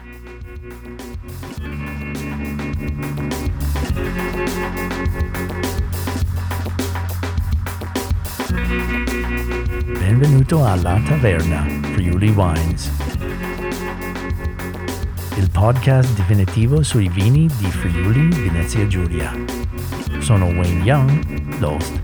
Benvenuto alla Taverna, Friuli Wines, il podcast definitivo sui vini di Friuli Venezia Giulia. Sono Wayne Young, l'host.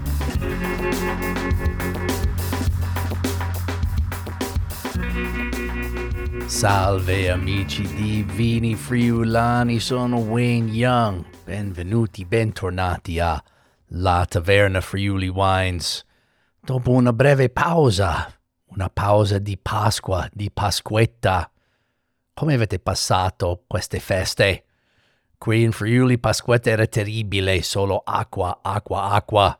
Salve amici di Vini Friulani, sono Wayne Young. Benvenuti, bentornati a La Taverna Friuli Wines. Dopo una breve pausa, una pausa di Pasqua, di Pasquetta. Come avete passato queste feste? Qui in Friuli Pasquetta era terribile, solo acqua, acqua, acqua.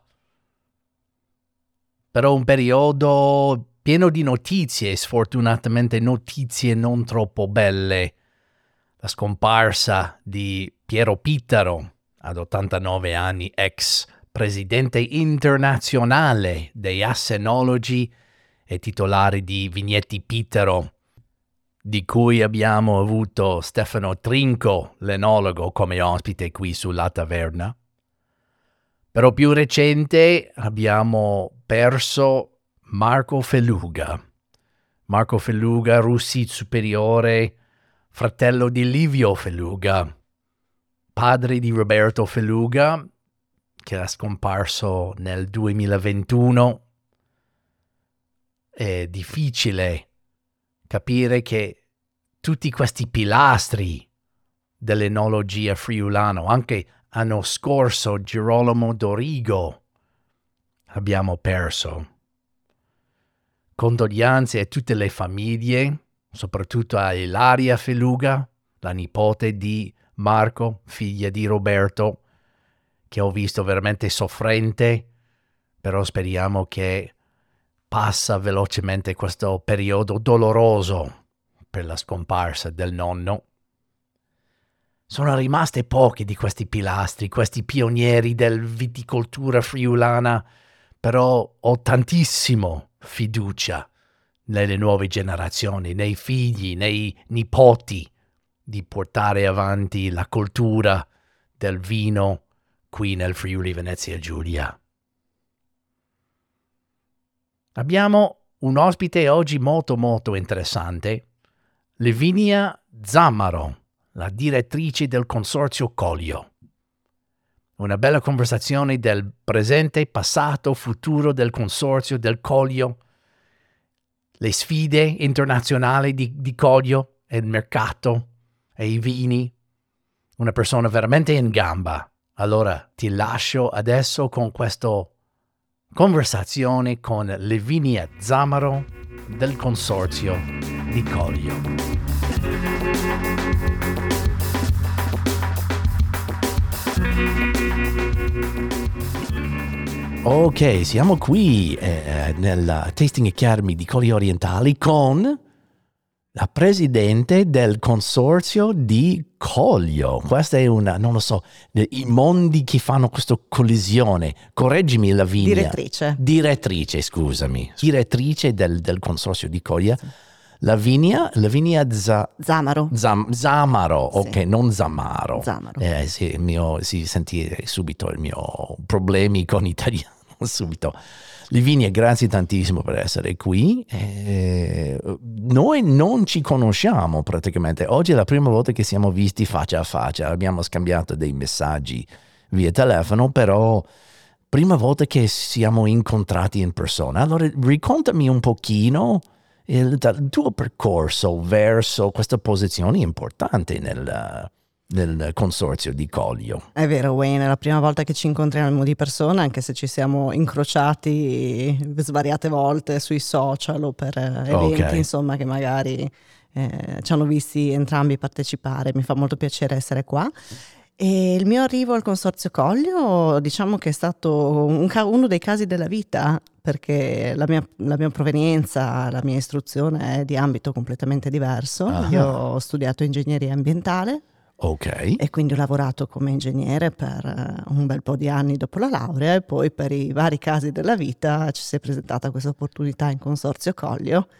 Però un periodo pieno di notizie, sfortunatamente notizie non troppo belle. La scomparsa di Piero Pittaro, ad 89 anni, ex presidente internazionale dei assenologi e titolare di Vigneti Pittaro, di cui abbiamo avuto Stefano Trinco, l'enologo, come ospite qui sulla taverna. Però più recente abbiamo perso Marco Feluga. Marco Feluga, Russi superiore, fratello di Livio Feluga, padre di Roberto Feluga, che era scomparso nel 2021. È difficile capire che tutti questi pilastri dell'enologia friulano, anche l'anno scorso Girolamo Dorigo, abbiamo perso. Condoglianze a tutte le famiglie, soprattutto a Ilaria Feluga, la nipote di Marco, figlia di Roberto, che ho visto veramente soffrente, però speriamo che passa velocemente questo periodo doloroso per la scomparsa del nonno. Sono rimaste pochi di questi pilastri, questi pionieri del viticoltura friulana, però ho tantissimo fiducia nelle nuove generazioni, nei figli, nei nipoti, di portare avanti la cultura del vino qui nel Friuli Venezia Giulia. Abbiamo un ospite oggi molto molto interessante, Lavinia Zammaro, la direttrice del Consorzio Collio. Una bella conversazione del presente, passato, futuro del Consorzio del Collio, le sfide internazionali di Collio e il mercato e i vini. Una persona veramente in gamba. Allora ti lascio adesso con questa conversazione con Lavinia Zammaro del Consorzio di Collio. Ok, siamo qui nella Tasting Academy di Colli Orientali con la presidente del Consorzio di Collio. Questa è una, non lo so, i mondi che fanno questa collisione. Correggimi, Lavinia. Direttrice, scusami. Direttrice del Consorzio di Collio. Sì. Lavinia Zammaro. Zammaro, ok, sì. Non Zammaro. Zammaro. Si sentì subito i miei problemi con italiano, subito. Lavinia, grazie tantissimo per essere qui. Noi non ci conosciamo praticamente. Oggi è la prima volta che siamo visti faccia a faccia. Abbiamo scambiato dei messaggi via telefono, però prima volta che siamo incontrati in persona. Allora, raccontami un pochino il tuo percorso verso questa posizione importante nel Consorzio di Collio. È vero, Wayne, è la prima volta che ci incontriamo di persona, anche se ci siamo incrociati svariate volte sui social o per eventi, insomma, che magari ci hanno visti entrambi partecipare. Mi fa molto piacere essere qua. E il mio arrivo al Consorzio Collio, diciamo che è stato uno dei casi della vita, perché la mia provenienza, la mia istruzione è di ambito completamente diverso. Io ho studiato ingegneria ambientale. Ok. E quindi ho lavorato come ingegnere per un bel po' di anni dopo la laurea, e poi per i vari casi della vita ci si è presentata questa opportunità in Consorzio Collio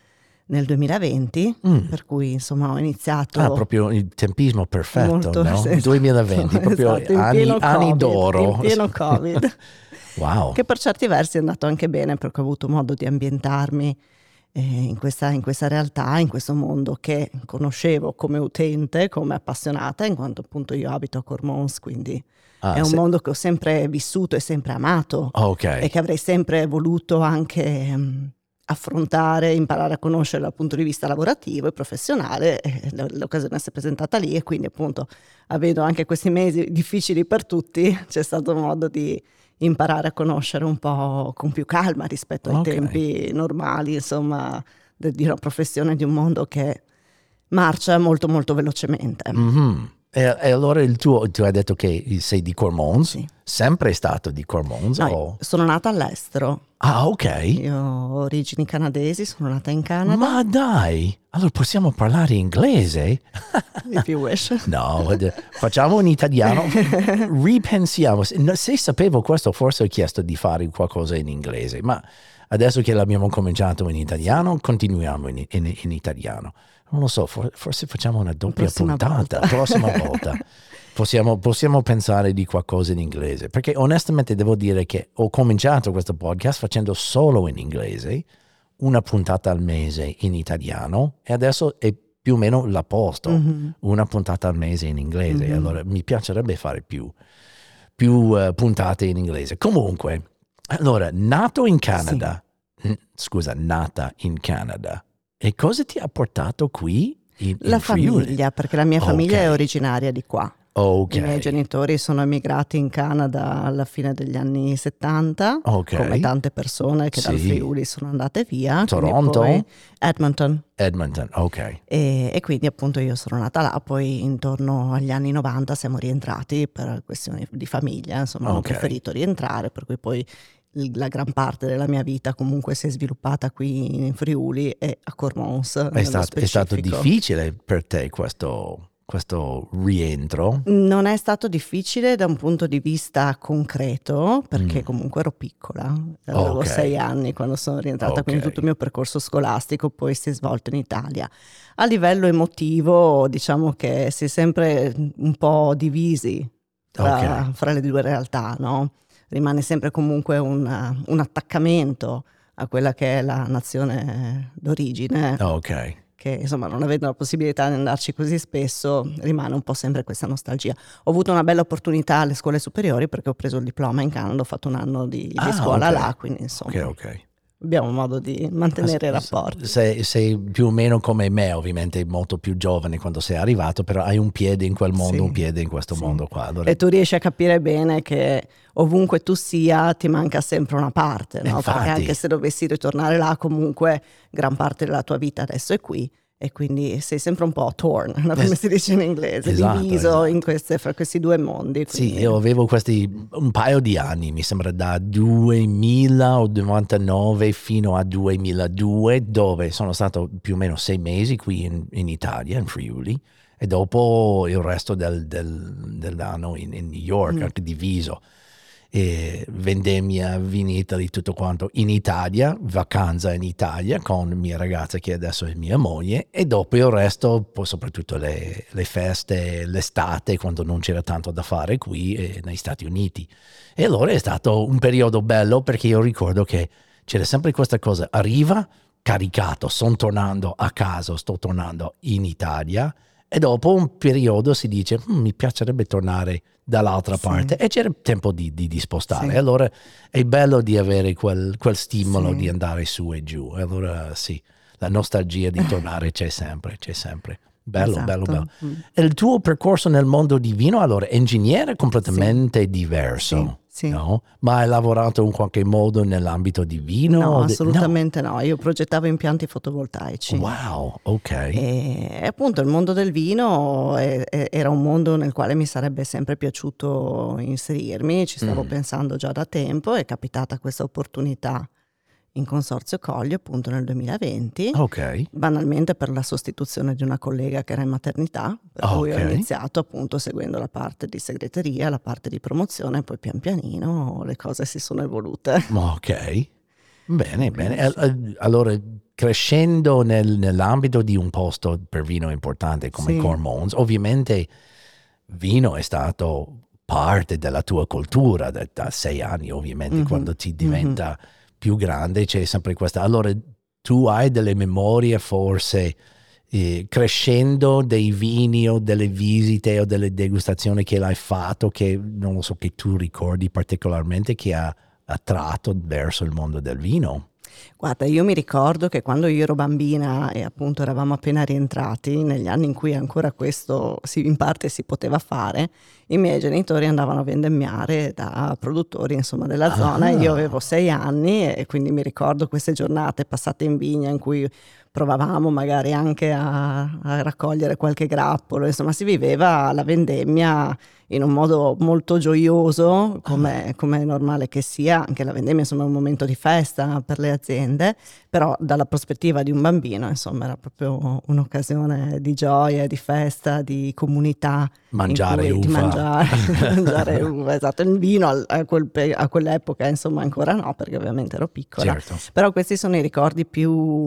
nel 2020, per cui insomma ho iniziato... proprio il tempismo perfetto, molto, no? Esatto, 2020, proprio esatto, anni d'oro. In pieno Covid. Wow. Che per certi versi è andato anche bene, perché ho avuto modo di ambientarmi in questa realtà, in questo mondo che conoscevo come utente, come appassionata, in quanto appunto io abito a Cormons, quindi è un mondo che ho sempre vissuto e sempre amato, e che avrei sempre voluto anche affrontare, imparare a conoscere dal punto di vista lavorativo e professionale. L'occasione si è presentata lì, e quindi appunto, avendo anche questi mesi difficili per tutti, c'è stato modo di imparare a conoscere un po' con più calma rispetto ai tempi normali, insomma, di una professione, di un mondo che marcia molto molto velocemente. Mm-hmm. E allora tu hai detto che sei di Cormons? Sì. Sempre stato di Cormons? No, sono nata all'estero. Ah, ok. Io ho origini canadesi, sono nata in Canada. Ma dai, allora possiamo parlare inglese? If you wish. No, facciamo in italiano, ripensiamo. Se sapevo questo forse ho chiesto di fare qualcosa in inglese, ma adesso che l'abbiamo cominciato in italiano, continuiamo in italiano. Non lo so, forse facciamo una doppia puntata. Prossima volta. Possiamo pensare di qualcosa in inglese, perché onestamente devo dire che ho cominciato questo podcast facendo solo in inglese, una puntata al mese in italiano, e adesso è più o meno l'opposto, una puntata al mese in inglese. Allora mi piacerebbe fare più puntate in inglese. Comunque, allora, nato in Canada, nata in Canada, e cosa ti ha portato qui in La Friuli? famiglia, perché la mia famiglia è originaria di qua. I miei genitori sono emigrati in Canada alla fine degli anni 70, come tante persone che dal Friuli sono andate via. Toronto? Edmonton, ok. E quindi appunto io sono nata là, poi intorno agli anni 90 siamo rientrati per questioni di famiglia, insomma ho preferito rientrare, per cui poi la gran parte della mia vita comunque si è sviluppata qui in Friuli e a Cormons. È stato difficile per te questo rientro? Non è stato difficile da un punto di vista concreto, perché comunque ero piccola, avevo 6 anni quando sono rientrata, quindi tutto il mio percorso scolastico poi si è svolto in Italia. A livello emotivo, diciamo che si è sempre un po' divisi fra le due realtà, no? Rimane sempre comunque un attaccamento a quella che è la nazione d'origine. Che insomma, non avendo la possibilità di andarci così spesso, rimane un po' sempre questa nostalgia. Ho avuto una bella opportunità alle scuole superiori, perché ho preso il diploma in Canada, ho fatto un anno di scuola là, quindi insomma abbiamo modo di mantenere i rapporti. Sei più o meno come me, ovviamente molto più giovane quando sei arrivato, però hai un piede in quel mondo, un piede in questo mondo qua. Allora... E tu riesci a capire bene che ovunque tu sia ti manca sempre una parte, no? Perché anche se dovessi ritornare là, comunque gran parte della tua vita adesso è qui, e quindi sei sempre un po' torn, come si dice in inglese, diviso fra questi due mondi. Quindi... Sì, io avevo un paio di anni, mi sembra da 2000 o 99 fino a 2002, dove sono stato più o meno 6 mesi qui in Italia, in Friuli, e dopo il resto dell'anno in New York, anche diviso. E vendemmia, Vinitaly, tutto quanto in Italia, vacanza in Italia con mia ragazza che adesso è mia moglie, e dopo il resto, poi soprattutto le feste, l'estate, quando non c'era tanto da fare qui negli Stati Uniti. E allora è stato un periodo bello, perché io ricordo che c'era sempre questa cosa, arriva caricato, sono tornando a casa, sto tornando in Italia, e dopo un periodo si dice mi piacerebbe tornare dall'altra parte, e c'era tempo di spostare. Allora è bello di avere quel stimolo di andare su e giù. Allora la nostalgia di tornare c'è sempre. Bello, bello. E il tuo percorso nel mondo divino, allora, ingegnere completamente diverso. No? Ma hai lavorato in qualche modo nell'ambito divino? No, assolutamente no. Io progettavo impianti fotovoltaici. Wow, ok. E appunto il mondo del vino era un mondo nel quale mi sarebbe sempre piaciuto inserirmi, ci stavo pensando già da tempo, è capitata questa opportunità in Consorzio Collio appunto nel 2020, banalmente per la sostituzione di una collega che era in maternità, per cui ho iniziato appunto seguendo la parte di segreteria, la parte di promozione, poi pian pianino le cose si sono evolute. Bene, bene. Allora, crescendo nell'ambito di un posto per vino importante come Cormons, ovviamente vino è stato parte della tua cultura da 6 anni, ovviamente, quando ti diventa più grande c'è sempre questa. Allora, tu hai delle memorie forse crescendo dei vini o delle visite o delle degustazioni che l'hai fatto, che non lo so, che tu ricordi particolarmente, che ha attratto verso il mondo del vino? Guarda, io mi ricordo che quando io ero bambina e appunto eravamo appena rientrati, negli anni in cui ancora questo in parte si poteva fare, i miei genitori andavano a vendemmiare da produttori insomma della zona. Io avevo 6 anni e quindi mi ricordo queste giornate passate in vigna in cui provavamo magari anche a raccogliere qualche grappolo, insomma si viveva la vendemmia in un modo molto gioioso, come è normale che sia. Anche la vendemmia insomma è un momento di festa per le aziende, però dalla prospettiva di un bambino insomma era proprio un'occasione di gioia, di festa, di comunità. Mangiare uva. Di mangiare uva, esatto. Il vino a quell'epoca insomma ancora no, perché ovviamente ero piccola. Certo. Però questi sono i ricordi più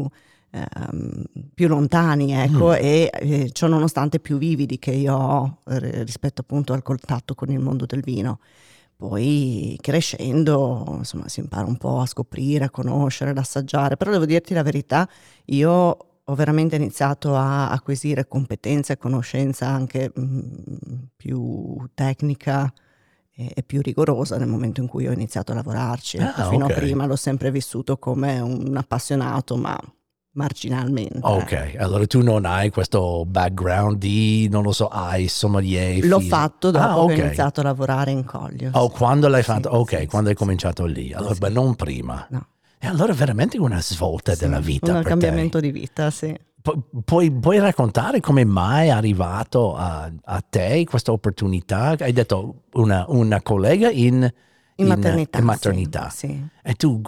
lontani, ecco, e ciò nonostante più vividi che io ho rispetto appunto al contatto con il mondo del vino. Poi crescendo insomma si impara un po' a scoprire, a conoscere, ad assaggiare, però devo dirti la verità, io ho veramente iniziato a acquisire competenza e conoscenza anche più tecnica e più rigorosa nel momento in cui ho iniziato a lavorarci. Fino a prima l'ho sempre vissuto come un appassionato, ma marginalmente. Ok, allora tu non hai questo background di, non lo so, sommelier. L'ho fatto dopo che ho iniziato a lavorare in Coglio. Quando l'hai fatto? Quando hai cominciato lì. Allora, non prima. No. E allora veramente una svolta della vita un per cambiamento te. di vita, sì. Puoi raccontare come mai è arrivato a te questa opportunità? Hai detto una collega in maternità. Sì. E tu,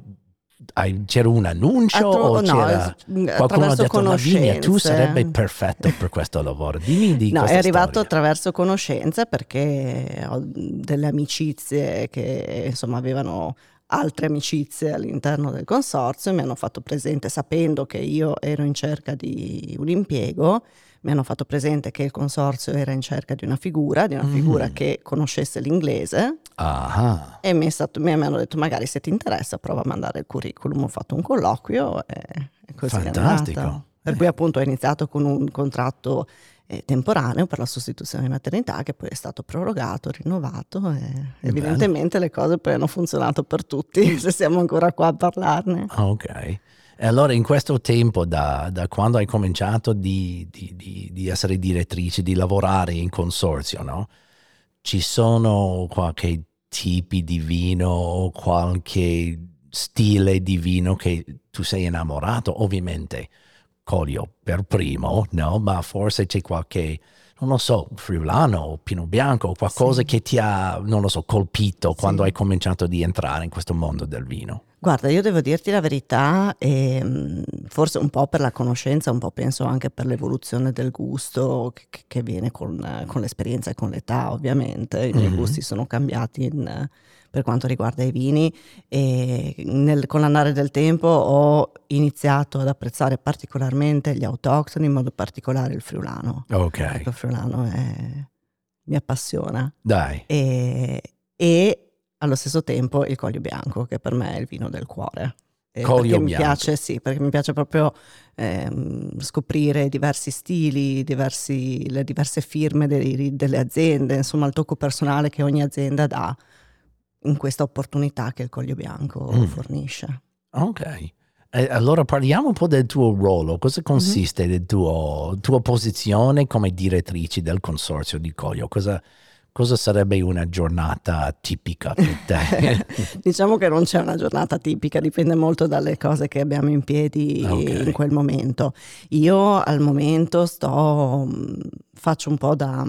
c'era un annuncio o c'era qualcuno ha detto Lavinia, tu sarebbe perfetto per questo lavoro? Dimmi di questa è arrivato storia. Attraverso conoscenze, perché ho delle amicizie che insomma avevano altre amicizie all'interno del consorzio, mi hanno fatto presente, sapendo che io ero in cerca di un impiego, mi hanno fatto presente che il consorzio era in cerca di una figura che conoscesse l'inglese. E mi hanno detto magari se ti interessa prova a mandare il curriculum. Ho fatto un colloquio e così fantastico. è andata. Per cui appunto ho iniziato con un contratto temporaneo per la sostituzione di maternità, che poi è stato prorogato, rinnovato, e evidentemente le cose poi hanno funzionato per tutti, se siamo ancora qua a parlarne. Ok. E allora in questo tempo, da quando hai cominciato di essere direttrice, di lavorare in consorzio, no? Ci sono qualche tipi di vino o qualche stile di vino che tu sei innamorato? Ovviamente Collio per primo, no? Ma forse c'è qualche, non lo so, friulano, Pinot Bianco, qualcosa che ti ha, non lo so, colpito quando hai cominciato di entrare in questo mondo del vino? Guarda, io devo dirti la verità, forse un po' per la conoscenza, un po' penso anche per l'evoluzione del gusto che viene con l'esperienza e con l'età, ovviamente. I miei gusti sono cambiati per quanto riguarda i vini, e con l'andare del tempo ho iniziato ad apprezzare particolarmente gli autoctoni, in modo particolare il friulano. Ok. Il friulano mi appassiona. Dai. E allo stesso tempo il Collio Bianco, che per me è il vino del cuore. Collio Bianco. Perché mi piace proprio scoprire diversi stili, le diverse firme delle aziende, insomma il tocco personale che ogni azienda dà in questa opportunità che il Collio Bianco fornisce. Ok. Allora parliamo un po' del tuo ruolo. Cosa consiste la tua posizione come direttrice del consorzio di Collio? Cosa sarebbe una giornata tipica per te? Diciamo che non c'è una giornata tipica, dipende molto dalle cose che abbiamo in piedi in quel momento. Io al momento faccio un po' da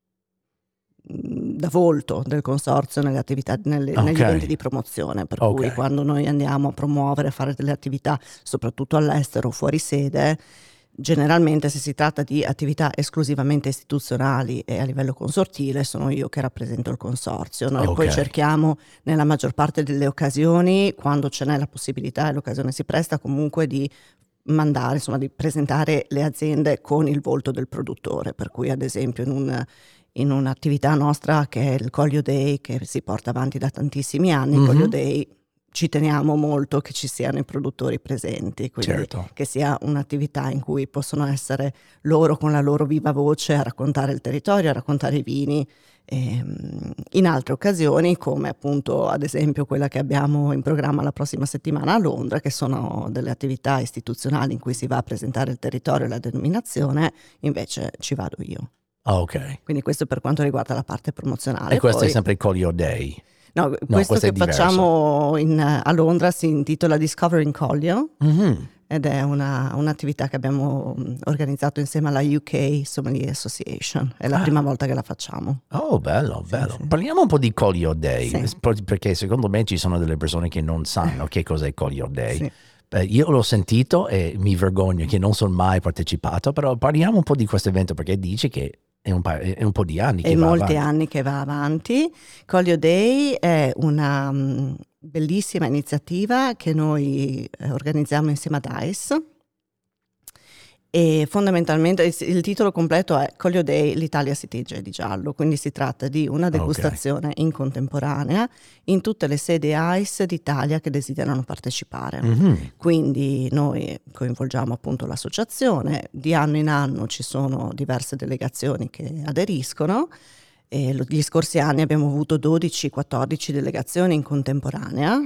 volto del consorzio nelle attività, negli eventi di promozione, per cui quando noi andiamo a promuovere, a fare delle attività soprattutto all'estero, fuori sede, Generalmente se si tratta di attività esclusivamente istituzionali e a livello consortile sono io che rappresento il consorzio. Noi poi cerchiamo nella maggior parte delle occasioni, quando ce n'è la possibilità e l'occasione si presta, comunque di mandare, insomma di presentare le aziende con il volto del produttore, per cui ad esempio in un'attività nostra che è il Collio Day, che si porta avanti da tantissimi anni, il Collio Day ci teniamo molto che ci siano i produttori presenti, quindi che sia un'attività in cui possono essere loro con la loro viva voce a raccontare il territorio, a raccontare i vini. In altre occasioni, come appunto ad esempio quella che abbiamo in programma la prossima settimana a Londra, che sono delle attività istituzionali in cui si va a presentare il territorio e la denominazione, invece ci vado io. Quindi questo per quanto riguarda la parte promozionale. E questo è sempre il Collio Day? No, questo che facciamo a Londra si intitola Discovering Collio, ed è un'attività che abbiamo organizzato insieme alla UK Sommelier Association. È la prima volta che la facciamo. Oh, bello. Sì. Parliamo un po' di Collio Day, perché secondo me ci sono delle persone che non sanno che cos'è Collio Day. Sì. Io l'ho sentito e mi vergogno che non sono mai partecipato, però parliamo un po' di questo evento, perché dici che è un po' di anni che va avanti. È molti anni che va avanti. Collio Day è una bellissima iniziativa che noi organizziamo insieme a DICE, e fondamentalmente il titolo completo è Collio Day, l'Italia si tinge di giallo, quindi si tratta di una degustazione in contemporanea in tutte le sedi ICE d'Italia che desiderano partecipare. Quindi noi coinvolgiamo appunto l'associazione, di anno in anno ci sono diverse delegazioni che aderiscono, e gli scorsi anni abbiamo avuto 12-14 delegazioni in contemporanea.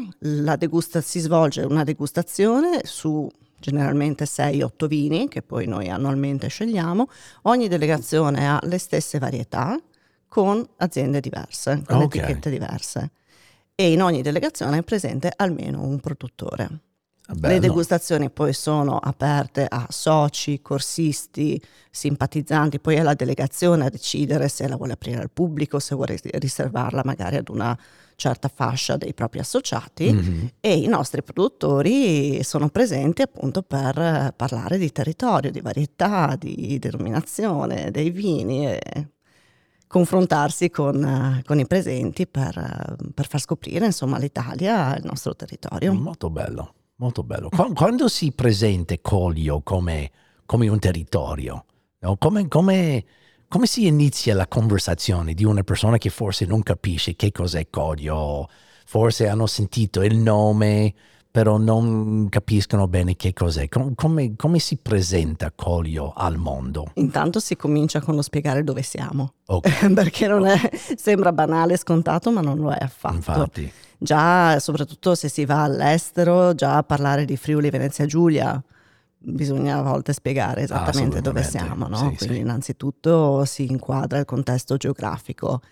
Si svolge una degustazione su generalmente 6-8 vini che poi noi annualmente scegliamo. Ogni delegazione ha le stesse varietà con aziende diverse, con etichette diverse, e in ogni delegazione è presente almeno un produttore. Bello. Le degustazioni poi sono aperte a soci, corsisti, simpatizzanti, poi è la delegazione a decidere se la vuole aprire al pubblico, se vuole riservarla magari ad una certa fascia dei propri associati, e i nostri produttori sono presenti appunto per parlare di territorio, di varietà, di denominazione dei vini, e confrontarsi con i presenti per far scoprire insomma l'Italia, il nostro territorio. Molto bello. Molto bello. Quando si presenta Collio come un territorio, no? Come si inizia la conversazione di una persona che forse non capisce che cos'è Collio, forse hanno sentito il nome, però non capiscono bene che cos'è. Come si presenta Collio al mondo? Intanto si comincia con lo spiegare dove siamo, perché non è, sembra banale e scontato, ma non lo è affatto. Infatti. Già, soprattutto se si va all'estero, già parlare di Friuli Venezia Giulia, bisogna a volte spiegare esattamente dove siamo, no? Sì, quindi innanzitutto si inquadra il contesto geografico,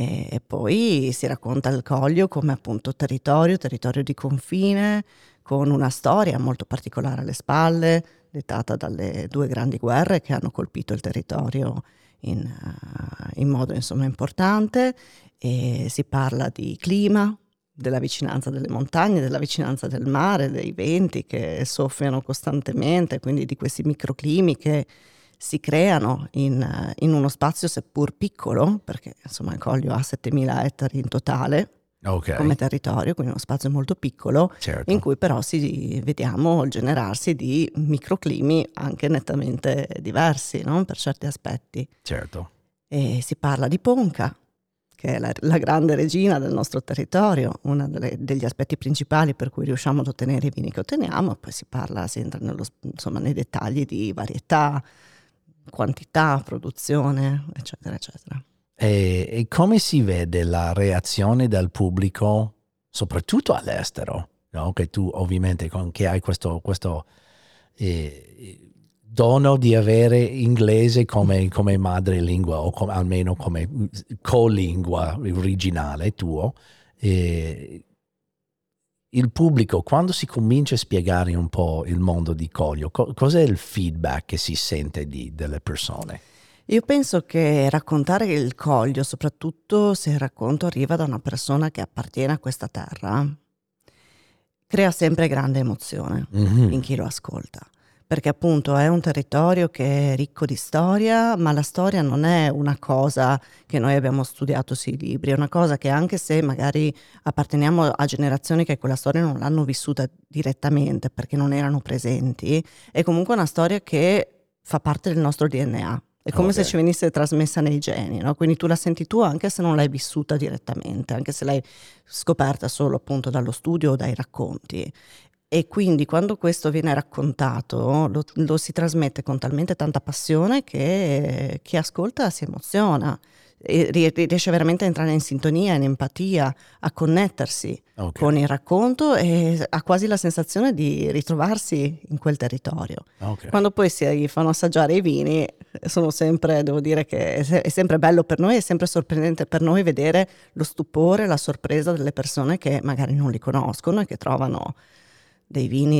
e poi si racconta il Collio come appunto territorio di confine, con una storia molto particolare alle spalle, dettata dalle 2 grandi guerre che hanno colpito il territorio in modo insomma importante, e si parla di clima, della vicinanza delle montagne, della vicinanza del mare, dei venti che soffiano costantemente, quindi di questi microclimi che si creano in uno spazio seppur piccolo, perché insomma il Collio ha 7.000 ettari in totale come territorio, quindi uno spazio molto piccolo, in cui però vediamo il generarsi di microclimi anche nettamente diversi, no? Per certi aspetti. Certo. E si parla di Ponca, che è la grande regina del nostro territorio, uno degli aspetti principali per cui riusciamo ad ottenere i vini che otteniamo. Poi si entra nei dettagli di varietà, quantità, produzione, eccetera, eccetera. E come si vede la reazione del pubblico, soprattutto all'estero, no? Che tu ovviamente che hai questo dono di avere inglese come madrelingua, o almeno come colingua originale tuo. Il pubblico, quando si comincia a spiegare un po' il mondo di Collio, cos'è il feedback che si sente delle persone? Io penso che raccontare il Collio, soprattutto se il racconto arriva da una persona che appartiene a questa terra, crea sempre grande emozione in chi lo ascolta. perché appunto è un territorio che è ricco di storia, ma la storia non è una cosa che noi abbiamo studiato sui libri, è una cosa che anche se magari apparteniamo a generazioni che quella storia non l'hanno vissuta direttamente perché non erano presenti, è comunque una storia che fa parte del nostro DNA. È come se ci venisse trasmessa nei geni, no? Quindi tu la senti tu anche se non l'hai vissuta direttamente, anche se l'hai scoperta solo appunto dallo studio o dai racconti. E quindi quando questo viene raccontato lo si trasmette con talmente tanta passione che chi ascolta si emoziona e riesce veramente a entrare in sintonia, in empatia, a connettersi con il racconto e ha quasi la sensazione di ritrovarsi in quel territorio. Quando poi si fanno assaggiare i vini, sono sempre, devo dire che è sempre bello per noi, è sempre sorprendente per noi vedere lo stupore, la sorpresa delle persone che magari non li conoscono e che trovano dei vini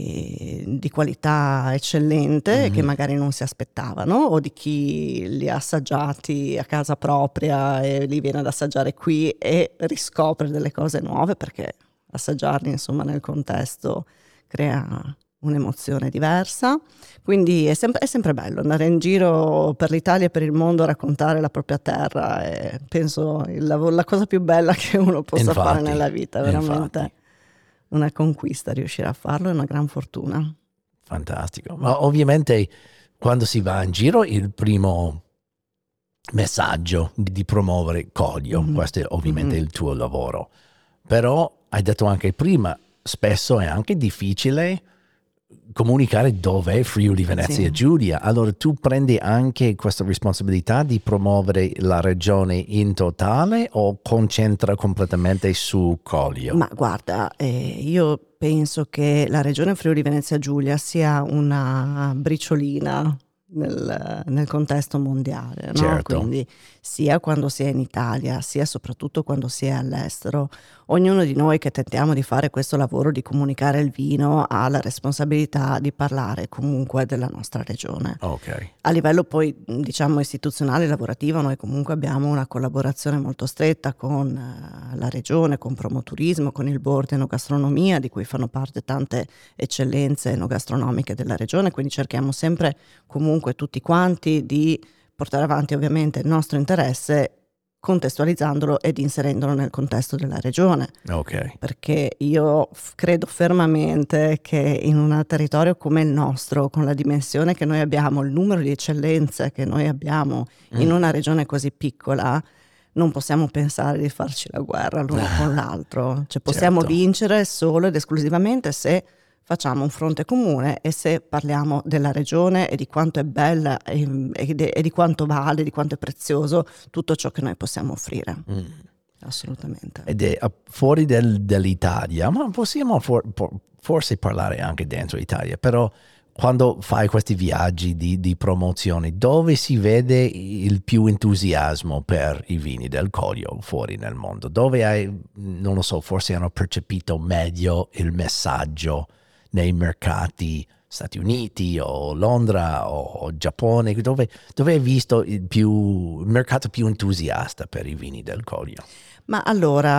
di qualità eccellente che magari non si aspettavano, o di chi li ha assaggiati a casa propria e li viene ad assaggiare qui e riscopre delle cose nuove, perché assaggiarli insomma nel contesto crea un'emozione diversa. Quindi è sempre bello andare in giro per l'Italia e per il mondo a raccontare la propria terra, e penso la cosa più bella che uno possa fare nella vita, veramente. Una conquista riuscire a farlo, è una gran fortuna. Fantastico. Ma ovviamente quando si va in giro il primo messaggio di promuovere Collio, questo è ovviamente il tuo lavoro, però hai detto anche prima, spesso è anche difficile comunicare dov'è Friuli Venezia Giulia. Allora tu prendi anche questa responsabilità di promuovere la regione in totale o concentra completamente su Collio? Ma guarda, io penso che la regione Friuli Venezia Giulia sia una briciolina nel contesto mondiale, no? Certo. Quindi sia quando si è in Italia, sia soprattutto quando si è all'estero, ognuno di noi che tentiamo di fare questo lavoro di comunicare il vino ha la responsabilità di parlare comunque della nostra regione. A livello poi diciamo istituzionale e lavorativo noi comunque abbiamo una collaborazione molto stretta con la regione, con Promoturismo, con il board enogastronomia di cui fanno parte tante eccellenze enogastronomiche della regione, quindi cerchiamo sempre comunque tutti quanti di portare avanti ovviamente il nostro interesse contestualizzandolo ed inserendolo nel contesto della regione. Perché io credo fermamente che in un territorio come il nostro, con la dimensione che noi abbiamo, il numero di eccellenze che noi abbiamo in una regione così piccola, non possiamo pensare di farci la guerra l'uno con l'altro. Cioè possiamo vincere solo ed esclusivamente se facciamo un fronte comune e se parliamo della regione e di quanto è bella e di quanto vale, di quanto è prezioso tutto ciò che noi possiamo offrire. Assolutamente. Ed è fuori dell'Italia, ma possiamo forse parlare anche dentro l'Italia, però quando fai questi viaggi di promozione, dove si vede il più entusiasmo per i vini del Collio fuori nel mondo? Dove non lo so, forse hanno percepito meglio il messaggio nei mercati Stati Uniti o Londra o Giappone, dove hai visto il mercato più entusiasta per i vini del Collio? Ma allora,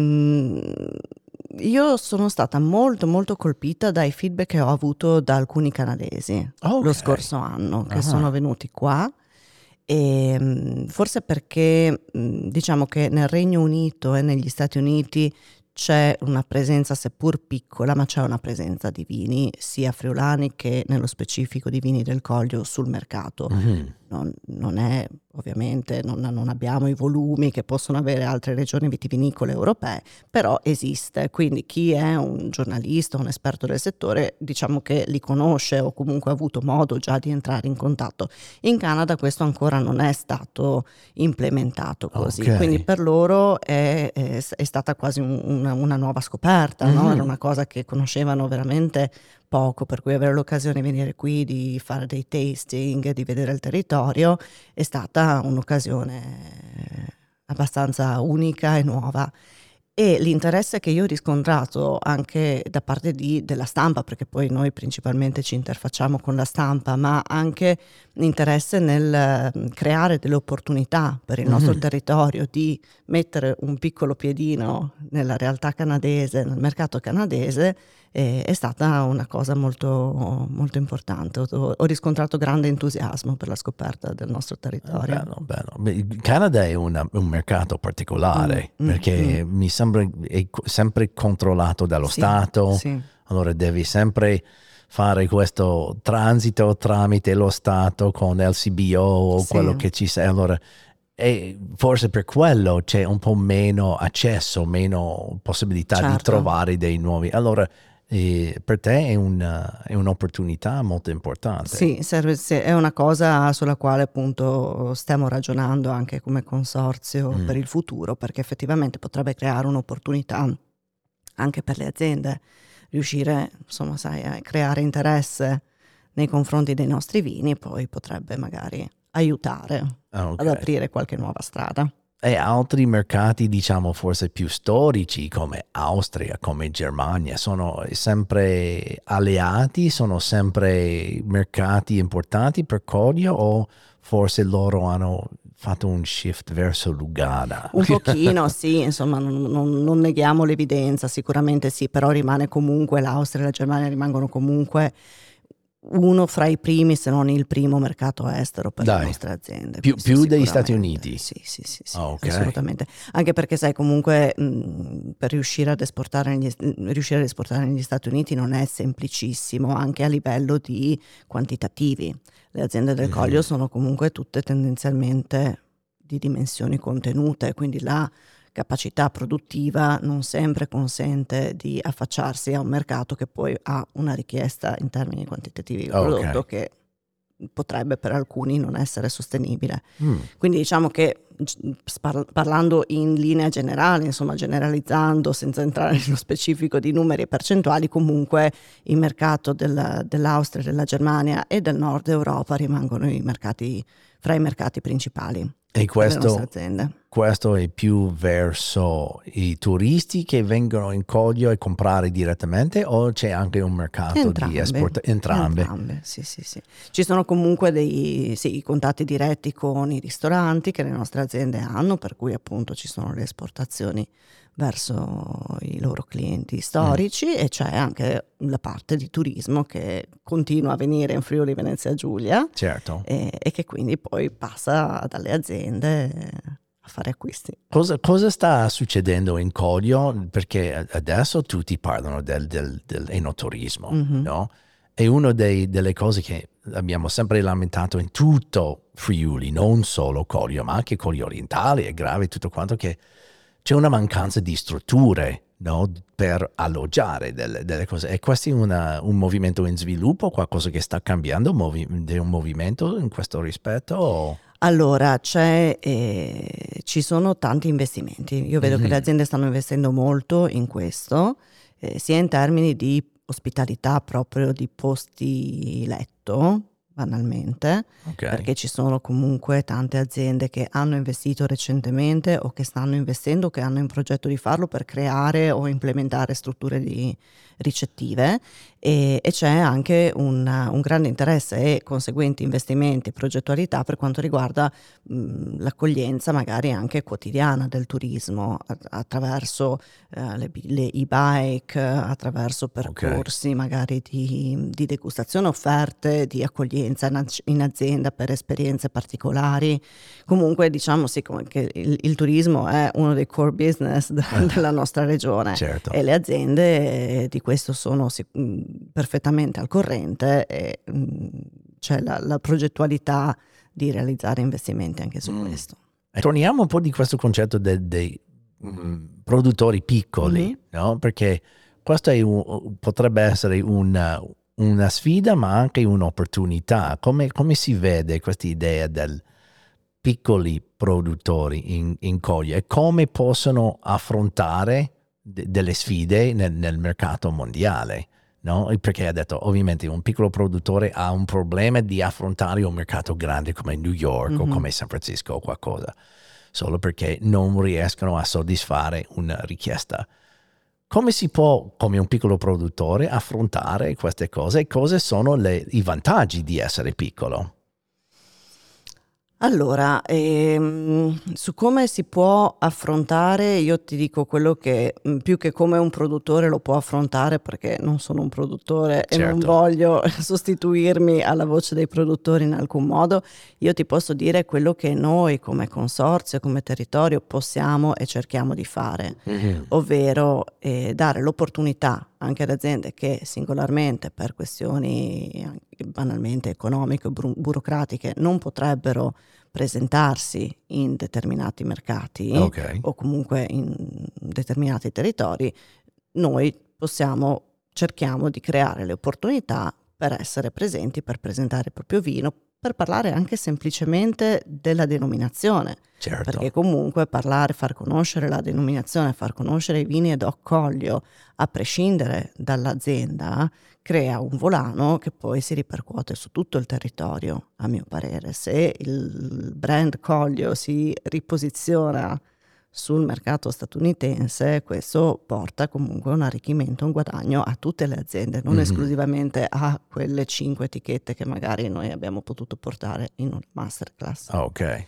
io sono stata molto molto colpita dai feedback che ho avuto da alcuni canadesi lo scorso anno che sono venuti qua, e forse perché diciamo che nel Regno Unito e negli Stati Uniti c'è una presenza, seppur piccola, ma c'è una presenza di vini sia friulani che nello specifico di vini del Collio sul mercato. Non è ovviamente, non abbiamo i volumi che possono avere altre regioni vitivinicole europee, però esiste, quindi chi è un giornalista, un esperto del settore, diciamo che li conosce o comunque ha avuto modo già di entrare in contatto. In Canada questo ancora non è stato implementato così, quindi per loro è stata quasi una nuova scoperta, no? Era una cosa che conoscevano veramente poco, per cui avere l'occasione di venire qui, di fare dei tasting, di vedere il territorio è stata un'occasione abbastanza unica e nuova. E l'interesse che io ho riscontrato anche da parte della stampa, perché poi noi principalmente ci interfacciamo con la stampa, ma anche l'interesse nel creare delle opportunità per il nostro territorio, di mettere un piccolo piedino nella realtà canadese, nel mercato canadese, è stata una cosa molto, molto importante. Ho riscontrato grande entusiasmo per la scoperta del nostro territorio. Bello. Il Canada è un mercato particolare, perché mi sembra è sempre controllato dallo Stato, allora devi sempre fare questo transito tramite lo Stato con LCBO o quello che ci sia. Allora, e forse per quello c'è un po' meno accesso, meno possibilità di trovare dei nuovi. Allora, per te è un'opportunità molto importante. Sì, è una cosa sulla quale appunto stiamo ragionando anche come consorzio per il futuro, perché effettivamente potrebbe creare un'opportunità anche per le aziende, riuscire, insomma, a creare interesse nei confronti dei nostri vini, poi potrebbe magari aiutare ad aprire qualche nuova strada. E altri mercati, diciamo, forse più storici come Austria, come Germania, sono sempre alleati, sono sempre mercati importanti per Codio, o forse loro hanno fatto un shift verso Lugana? Un pochino, sì, insomma, non neghiamo l'evidenza, sicuramente sì, però rimane comunque, l'Austria e la Germania rimangono comunque uno fra i primi, se non il primo mercato estero per le nostre aziende. Più degli Stati Uniti? Sì, assolutamente. Anche perché sai, comunque per riuscire ad esportare negli Stati Uniti non è semplicissimo, anche a livello di quantitativi. Le aziende del Coglio sono comunque tutte tendenzialmente di dimensioni contenute, quindi la capacità produttiva non sempre consente di affacciarsi a un mercato che poi ha una richiesta in termini quantitativi di prodotto che potrebbe per alcuni non essere sostenibile. Quindi diciamo che parlando in linea generale, insomma generalizzando senza entrare nello specifico di numeri e percentuali, comunque il mercato dell'Austria, della Germania e del Nord Europa rimangono fra i mercati principali. E questo è più verso i turisti che vengono in Coglio e comprare direttamente, o c'è anche un mercato di esportazione? Entrambe, sì. Ci sono comunque i contatti diretti con i ristoranti che le nostre aziende hanno, per cui appunto ci sono le esportazioni verso i loro clienti storici, e c'è anche la parte di turismo che continua a venire in Friuli Venezia Giulia, e che quindi poi passa dalle aziende a fare acquisti. Cosa sta succedendo in Coglio? Perché adesso tutti parlano dell'enoturismo, no? È una delle cose che abbiamo sempre lamentato in tutto Friuli, non solo Coglio, ma anche Coglio Orientale, è grave tutto quanto, che c'è una mancanza di strutture, no, per alloggiare delle cose. E questo è un movimento in sviluppo, qualcosa che sta cambiando, è un movimento in questo rispetto? O? Allora, ci sono tanti investimenti. Io vedo che le aziende stanno investendo molto in questo, sia in termini di ospitalità, proprio di posti letto, banalmente, perché ci sono comunque tante aziende che hanno investito recentemente o che stanno investendo, che hanno in progetto di farlo per creare o implementare strutture ricettive, e c'è anche un grande interesse e conseguenti investimenti e progettualità per quanto riguarda l'accoglienza magari anche quotidiana del turismo, attraverso le e-bike, attraverso percorsi magari di degustazione, offerte di accoglienza in azienda per esperienze particolari. Comunque diciamo sì, che il turismo è uno dei core business della nostra regione, e le aziende di questo sono perfettamente al corrente, e c'è la progettualità di realizzare investimenti anche su questo. Torniamo un po' di questo concetto dei produttori piccoli, no? Perché questo potrebbe essere una sfida, ma anche un'opportunità. Come si vede questa idea del piccoli produttori in Coglio, e come possono affrontare delle sfide nel mercato mondiale, no? Perché ha detto, ovviamente un piccolo produttore ha un problema di affrontare un mercato grande come New York o come San Francisco o qualcosa. solo perché non riescono a soddisfare una richiesta. Come si può, come un piccolo produttore, affrontare queste cose? E cosa sono i vantaggi di essere piccolo? Allora, su come si può affrontare, io ti dico quello che più che come un produttore lo può affrontare, perché non sono un produttore e non voglio sostituirmi alla voce dei produttori in alcun modo. Io ti posso dire quello che noi come consorzio, come territorio possiamo e cerchiamo di fare, ovvero dare l'opportunità anche ad aziende che singolarmente per questioni banalmente economiche o burocratiche non potrebbero presentarsi in determinati mercati o comunque in determinati territori, noi cerchiamo di creare le opportunità per essere presenti, per presentare il proprio vino, per parlare anche semplicemente della denominazione, perché comunque far conoscere la denominazione, far conoscere i vini ad Occoglio, a prescindere dall'azienda, crea un volano che poi si ripercuote su tutto il territorio, a mio parere. Se il brand Collio si riposiziona sul mercato statunitense, questo porta comunque un arricchimento, un guadagno a tutte le aziende, non esclusivamente a quelle 5 etichette che magari noi abbiamo potuto portare in una masterclass. Ok.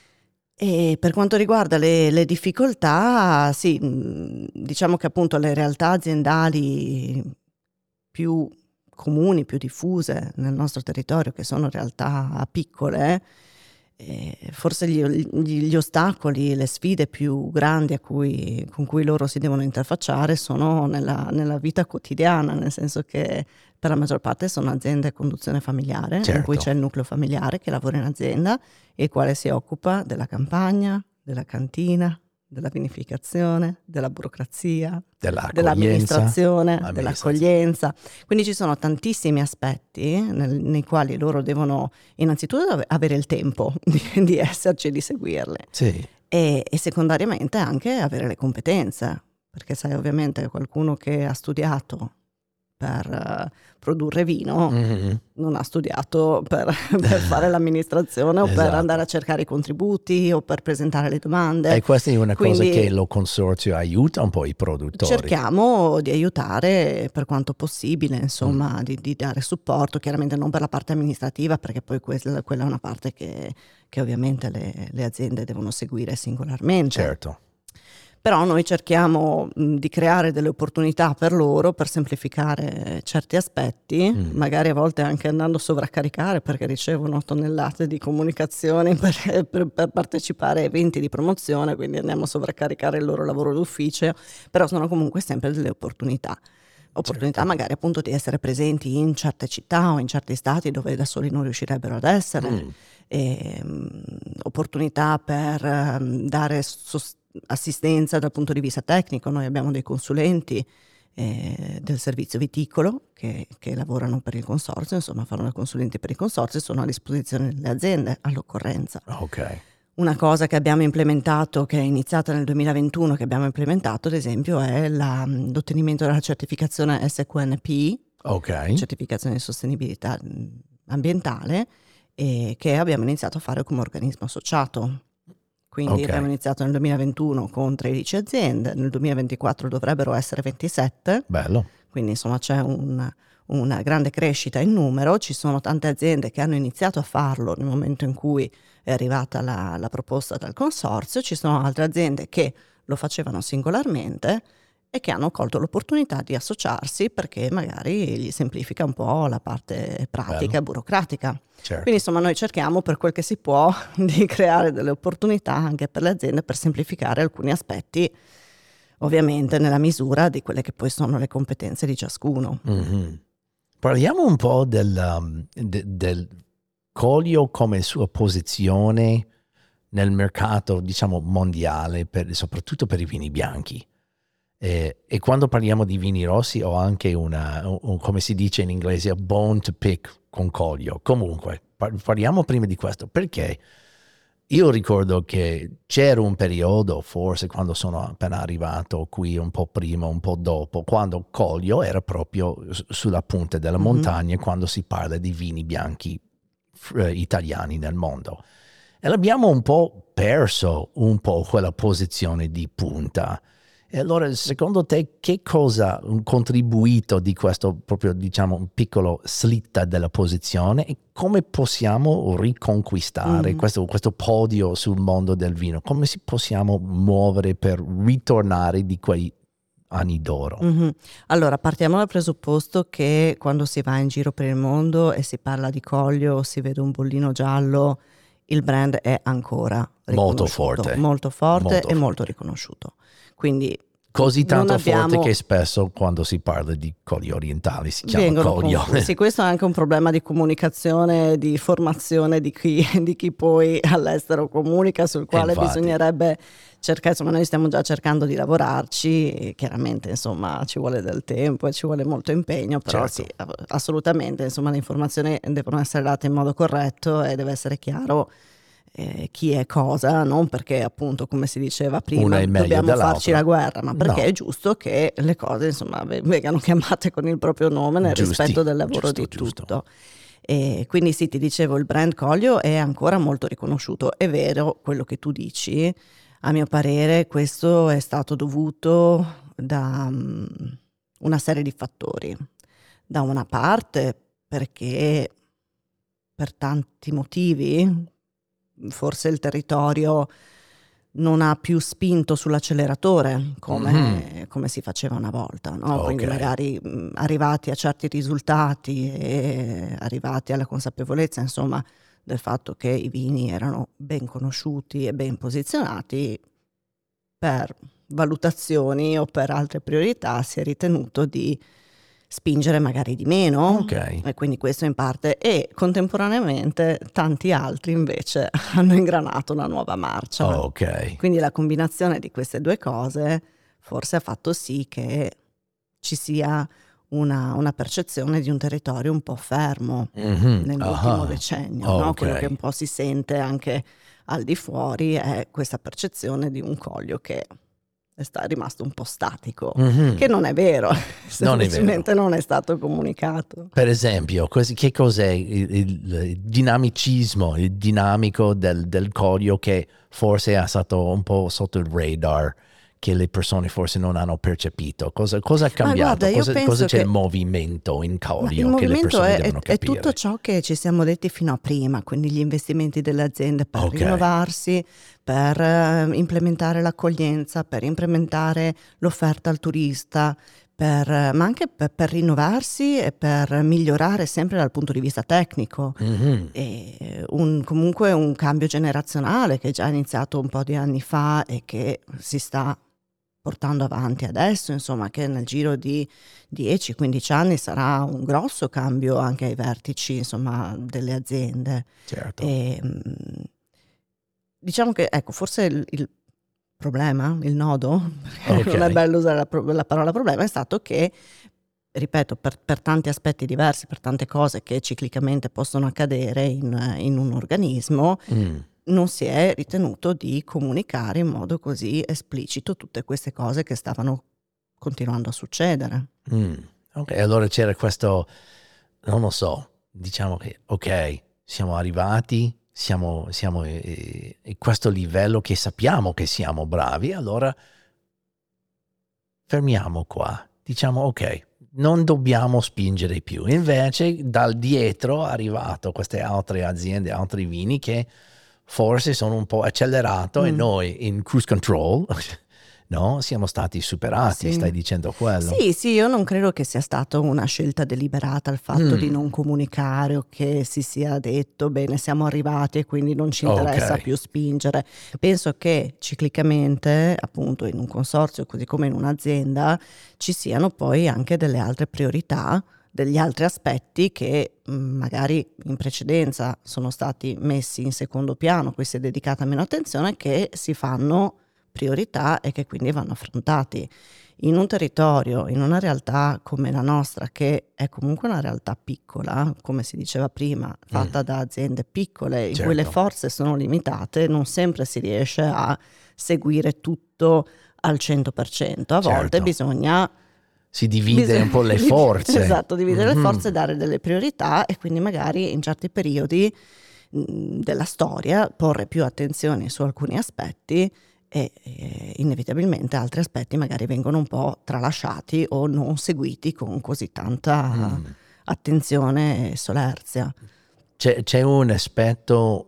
E per quanto riguarda le difficoltà, sì, diciamo che appunto le realtà aziendali più comuni, più diffuse nel nostro territorio, che sono realtà piccole, forse gli ostacoli, le sfide più grandi con cui loro si devono interfacciare sono nella vita quotidiana, nel senso che per la maggior parte sono aziende a conduzione familiare, in cui c'è il nucleo familiare che lavora in azienda e il quale si occupa della campagna, della cantina, della vinificazione, della burocrazia, dell'amministrazione, dell'accoglienza. Quindi ci sono tantissimi aspetti nei quali loro devono innanzitutto avere il tempo di esserci e di seguirle. E secondariamente anche avere le competenze, perché sai, ovviamente qualcuno che ha studiato per produrre vino non ha studiato per fare l'amministrazione o per andare a cercare i contributi o per presentare le domande. E questa è una cosa che lo consorzio aiuta un po' i produttori. Cerchiamo di aiutare per quanto possibile, insomma, di dare supporto, chiaramente non per la parte amministrativa, perché poi quella è una parte che ovviamente le aziende devono seguire singolarmente. Certo. Però noi cerchiamo di creare delle opportunità per loro, per semplificare certi aspetti, magari a volte anche andando a sovraccaricare, perché ricevono tonnellate di comunicazioni per partecipare a eventi di promozione, quindi andiamo a sovraccaricare il loro lavoro d'ufficio, però sono comunque sempre delle opportunità. Magari appunto di essere presenti in certe città o in certi stati dove da soli non riuscirebbero ad essere, opportunità per dare assistenza dal punto di vista tecnico. Noi abbiamo dei consulenti del servizio viticolo che lavorano per il consorzio, insomma fanno da consulenti per il consorzio e sono a disposizione delle aziende all'occorrenza. Una cosa che abbiamo implementato, che è iniziata nel 2021, che abbiamo implementato ad esempio, è l'ottenimento della certificazione SQNP, certificazione di sostenibilità ambientale, che abbiamo iniziato a fare come organismo associato. Quindi abbiamo iniziato nel 2021 con 13 aziende, nel 2024 dovrebbero essere 27. Bello. Quindi insomma c'è una grande crescita in numero, ci sono tante aziende che hanno iniziato a farlo nel momento in cui è arrivata la proposta dal consorzio, ci sono altre aziende che lo facevano singolarmente e che hanno colto l'opportunità di associarsi perché magari gli semplifica un po' la parte pratica e burocratica. Quindi insomma noi cerchiamo per quel che si può di creare delle opportunità anche per le aziende per semplificare alcuni aspetti, ovviamente nella misura di quelle che poi sono le competenze di ciascuno. Parliamo un po' del Collio come sua posizione nel mercato, diciamo, mondiale, soprattutto per i vini bianchi. E quando parliamo di vini rossi ho anche come si dice in inglese, a bone to pick con Collio. Comunque, parliamo prima di questo, perché io ricordo che c'era un periodo, forse quando sono appena arrivato qui, un po' prima, un po' dopo, quando Collio era proprio sulla punta della montagna quando si parla di vini bianchi italiani nel mondo. E l'abbiamo un po' perso, un po' quella posizione di punta. E allora, secondo te, che cosa ha contribuito di questo proprio, diciamo, un piccolo slitta della posizione e come possiamo riconquistare questo podio sul mondo del vino? Come si possiamo muovere per ritornare di quei anni d'oro? Allora, partiamo dal presupposto che quando si va in giro per il mondo e si parla di Collio o si vede un bollino giallo, il brand è ancora riconosciuto, molto forte e molto riconosciuto. Quindi così tanto forte che spesso quando si parla di Colli orientali si chiama Collio. Sì, questo è anche un problema di comunicazione, di formazione di chi poi all'estero comunica, sul quale bisognerebbe cercare, insomma noi stiamo già cercando di lavorarci, e chiaramente insomma ci vuole del tempo e ci vuole molto impegno, però sì, assolutamente, insomma le informazioni devono essere date in modo corretto e deve essere chiaro chi è cosa, non perché appunto come si diceva prima dobbiamo farci la guerra, ma perché è giusto che le cose insomma vengano chiamate con il proprio nome nel rispetto del lavoro di tutto. E quindi sì, ti dicevo, il brand Collio è ancora molto riconosciuto. È vero quello che tu dici, a mio parere questo è stato dovuto da una serie di fattori. Da una parte perché per tanti motivi forse il territorio non ha più spinto sull'acceleratore come si faceva una volta, no? Quindi magari arrivati a certi risultati e arrivati alla consapevolezza insomma del fatto che i vini erano ben conosciuti e ben posizionati, per valutazioni o per altre priorità si è ritenuto di spingere magari di meno, e quindi questo in parte, e contemporaneamente tanti altri invece hanno ingranato una nuova marcia. Quindi la combinazione di queste due cose forse ha fatto sì che ci sia una percezione di un territorio un po' fermo nell'ultimo decennio, no? Quello che un po' si sente anche al di fuori è questa percezione di un Collio che è rimasto un po' statico, che non è vero, semplicemente non è stato comunicato. Per esempio, che cos'è il dinamicismo, il dinamico del Collio che forse è stato un po' sotto il radar, che le persone forse non hanno percepito? Cosa è cambiato? Guarda, cosa c'è il movimento in Collio che le persone devono capire? È tutto ciò che ci siamo detti fino a prima, quindi gli investimenti delle aziende per rinnovarsi, per implementare l'accoglienza, per implementare l'offerta al turista, ma anche per rinnovarsi e per migliorare sempre dal punto di vista tecnico. E comunque un cambio generazionale che è già iniziato un po' di anni fa e che si sta portando avanti adesso, insomma, che nel giro di 10-15 anni sarà un grosso cambio anche ai vertici, insomma, delle aziende. E, diciamo che, ecco, forse il problema, il nodo, perché non è bello usare la parola problema, è stato che, ripeto, per tanti aspetti diversi, per tante cose che ciclicamente possono accadere in un organismo, non si è ritenuto di comunicare in modo così esplicito tutte queste cose che stavano continuando a succedere. Allora c'era questo, non lo so, diciamo che siamo arrivati, siamo a questo livello che sappiamo che siamo bravi, allora fermiamo qua, diciamo non dobbiamo spingere più. Invece dal dietro è arrivato queste altre aziende, altri vini che forse sono un po' accelerato e noi in cruise control no? Siamo stati superati, stai dicendo quello? Sì, io non credo che sia stata una scelta deliberata il fatto di non comunicare o che si sia detto bene siamo arrivati e quindi non ci interessa più spingere. Penso che ciclicamente appunto in un consorzio così come in un'azienda ci siano poi anche delle altre priorità, degli altri aspetti che magari in precedenza sono stati messi in secondo piano, cui si è dedicata meno attenzione, che si fanno priorità e che quindi vanno affrontati. In un territorio, in una realtà come la nostra, che è comunque una realtà piccola, come si diceva prima, fatta da aziende piccole, in cui le forze sono limitate, non sempre si riesce a seguire tutto al 100%. A volte bisogna... Si divide un po' le forze. Esatto, dividere le forze, dare delle priorità e quindi magari in certi periodi della storia, porre più attenzione su alcuni aspetti e inevitabilmente altri aspetti magari vengono un po' tralasciati o non seguiti con così tanta attenzione e solerzia. C'è un aspetto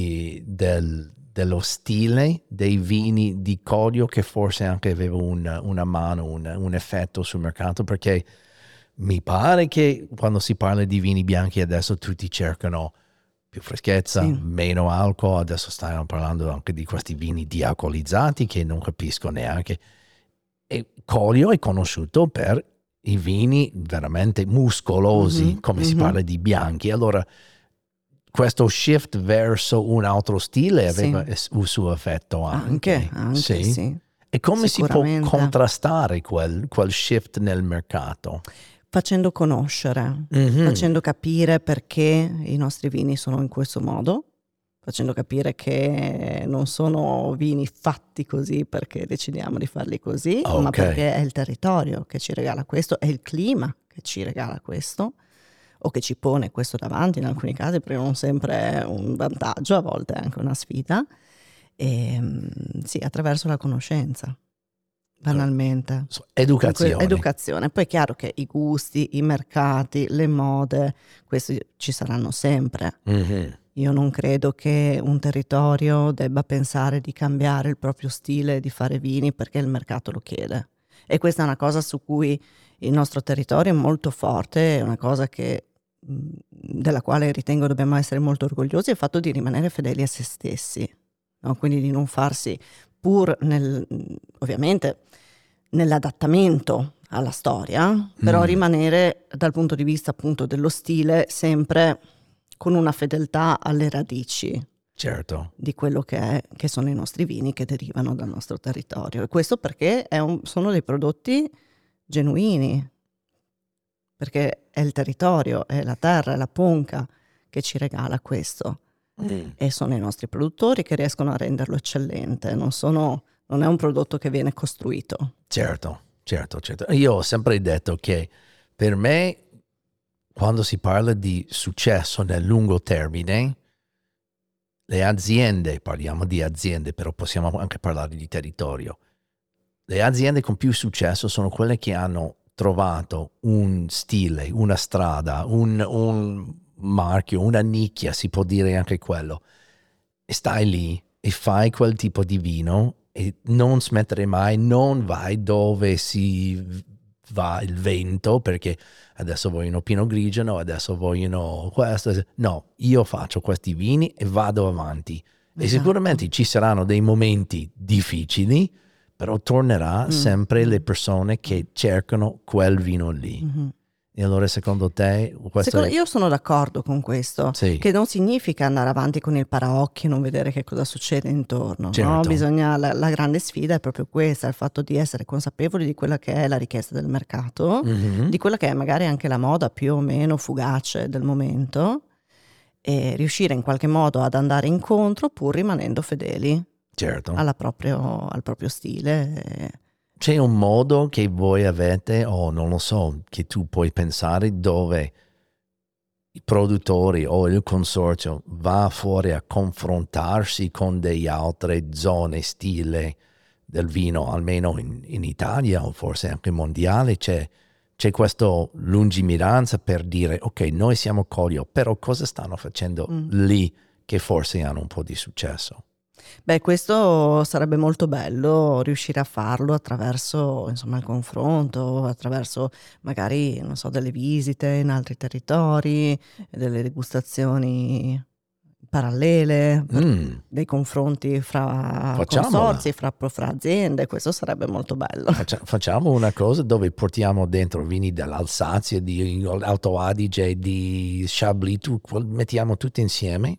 dello stile dei vini di Collio che forse anche aveva una mano, un effetto sul mercato, perché mi pare che quando si parla di vini bianchi adesso tutti cercano più freschezza, Sì. meno alcol. Adesso stiamo parlando anche di questi vini dealcolizzati che non capisco neanche. E Collio è conosciuto per i vini veramente muscolosi, come si parla di bianchi. Allora, questo shift verso un altro stile aveva un suo effetto anche. Sì. E come si può contrastare quel shift nel mercato? Facendo conoscere, facendo capire perché i nostri vini sono in questo modo, facendo capire che non sono vini fatti così perché decidiamo di farli così, ma perché è il territorio che ci regala questo, è il clima che ci regala questo, o che ci pone questo davanti in alcuni casi, perché non sempre è un vantaggio, a volte è anche una sfida. E sì, attraverso la conoscenza, banalmente. Educazione. Poi è chiaro che i gusti, i mercati, le mode, questi ci saranno sempre. Io non credo che un territorio debba pensare di cambiare il proprio stile di fare vini perché il mercato lo chiede. E questa è una cosa su cui il nostro territorio è molto forte, è una cosa della quale ritengo dobbiamo essere molto orgogliosi, è il fatto di rimanere fedeli a se stessi, no? Quindi di non farsi, pur ovviamente nell'adattamento alla storia, però rimanere dal punto di vista appunto dello stile sempre con una fedeltà alle radici. Certo. Di quello che sono i nostri vini che derivano dal nostro territorio. E questo perché sono dei prodotti genuini, perché è il territorio, è la terra, è la Ponca che ci regala questo. E sono i nostri produttori che riescono a renderlo eccellente, non è un prodotto che viene costruito. Certo. Io ho sempre detto che per me, quando si parla di successo nel lungo termine, le aziende, parliamo di aziende, però possiamo anche parlare di territorio. Le aziende con più successo sono quelle che hanno trovato un stile, una strada, un marchio, una nicchia, si può dire anche quello. E stai lì e fai quel tipo di vino e non smettere mai, non vai dove si va il vento, perché adesso vogliono Pinot Grigio, no, adesso vogliono questo. No, io faccio questi vini e vado avanti. Esatto. E sicuramente ci saranno dei momenti difficili, però tornerà sempre le persone che cercano quel vino lì. E allora secondo te io sono d'accordo con questo, che non significa andare avanti con il paraocchi e non vedere che cosa succede intorno. Certo. No? La grande sfida è proprio questa, il fatto di essere consapevoli di quella che è la richiesta del mercato, di quella che è magari anche la moda più o meno fugace del momento, e riuscire in qualche modo ad andare incontro pur rimanendo fedeli. Certo. Al proprio stile. C'è un modo che voi avete, o non lo so, che tu puoi pensare, dove i produttori o il consorzio va fuori a confrontarsi con delle altre zone, stile del vino, almeno in Italia o forse anche mondiale? C'è questa lungimiranza per dire, ok, noi siamo Collio, però cosa stanno facendo lì che forse hanno un po' di successo? Beh, questo sarebbe molto bello riuscire a farlo attraverso, insomma, il confronto, attraverso magari, non so, delle visite in altri territori, delle degustazioni parallele, dei confronti fra consorzi, fra aziende. Questo sarebbe molto bello. Facciamo una cosa dove portiamo dentro vini dell'Alsazia, di Alto Adige, di Chablis, mettiamo tutti insieme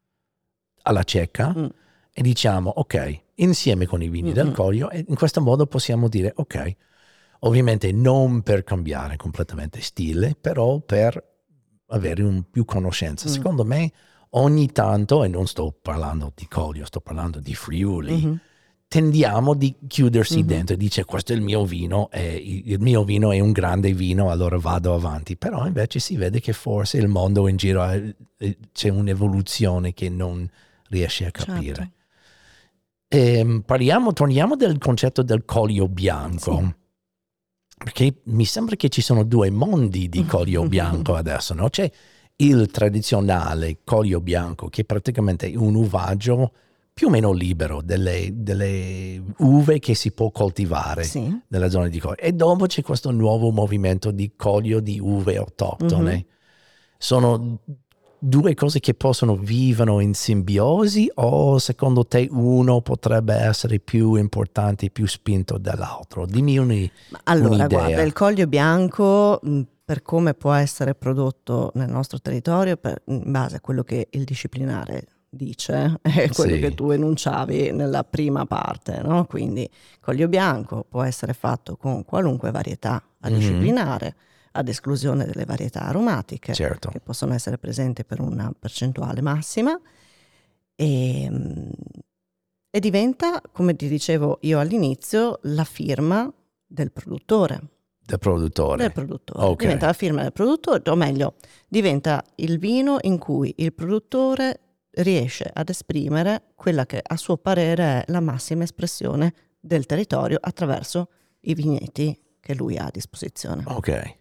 alla cieca. E diciamo, ok, insieme con i vini del Collio, e in questo modo possiamo dire, ok, ovviamente non per cambiare completamente stile, però per avere più conoscenza. Secondo me, ogni tanto, e non sto parlando di Collio, sto parlando di Friuli, tendiamo di chiudersi dentro, dice questo è il mio vino, il mio vino è un grande vino, allora vado avanti, però invece si vede che forse il mondo in giro c'è un'evoluzione che non riesce a capire. Certo. Torniamo del concetto del Collio Bianco, Sì. perché mi sembra che ci sono due mondi di Collio Bianco adesso, no? C'è il tradizionale Collio Bianco, che praticamente è un uvaggio più o meno libero delle uve che si può coltivare nella zona di Collio. E dopo c'è questo nuovo movimento di Collio di uve autoctone. Sono due cose che possono vivere in simbiosi, o secondo te uno potrebbe essere più importante, più spinto dell'altro? Dimmi allora, un'idea. Guarda, il Collio Bianco, per come può essere prodotto nel nostro territorio, in base a quello che il disciplinare dice, è quello che tu enunciavi nella prima parte, no? Quindi Collio Bianco può essere fatto con qualunque varietà a disciplinare, ad esclusione delle varietà aromatiche, che possono essere presenti per una percentuale massima, e diventa, come ti dicevo io all'inizio, la firma del produttore. Del produttore. Okay. Diventa la firma del produttore, o meglio, diventa il vino in cui il produttore riesce ad esprimere quella che a suo parere è la massima espressione del territorio attraverso i vigneti che lui ha a disposizione. Ok.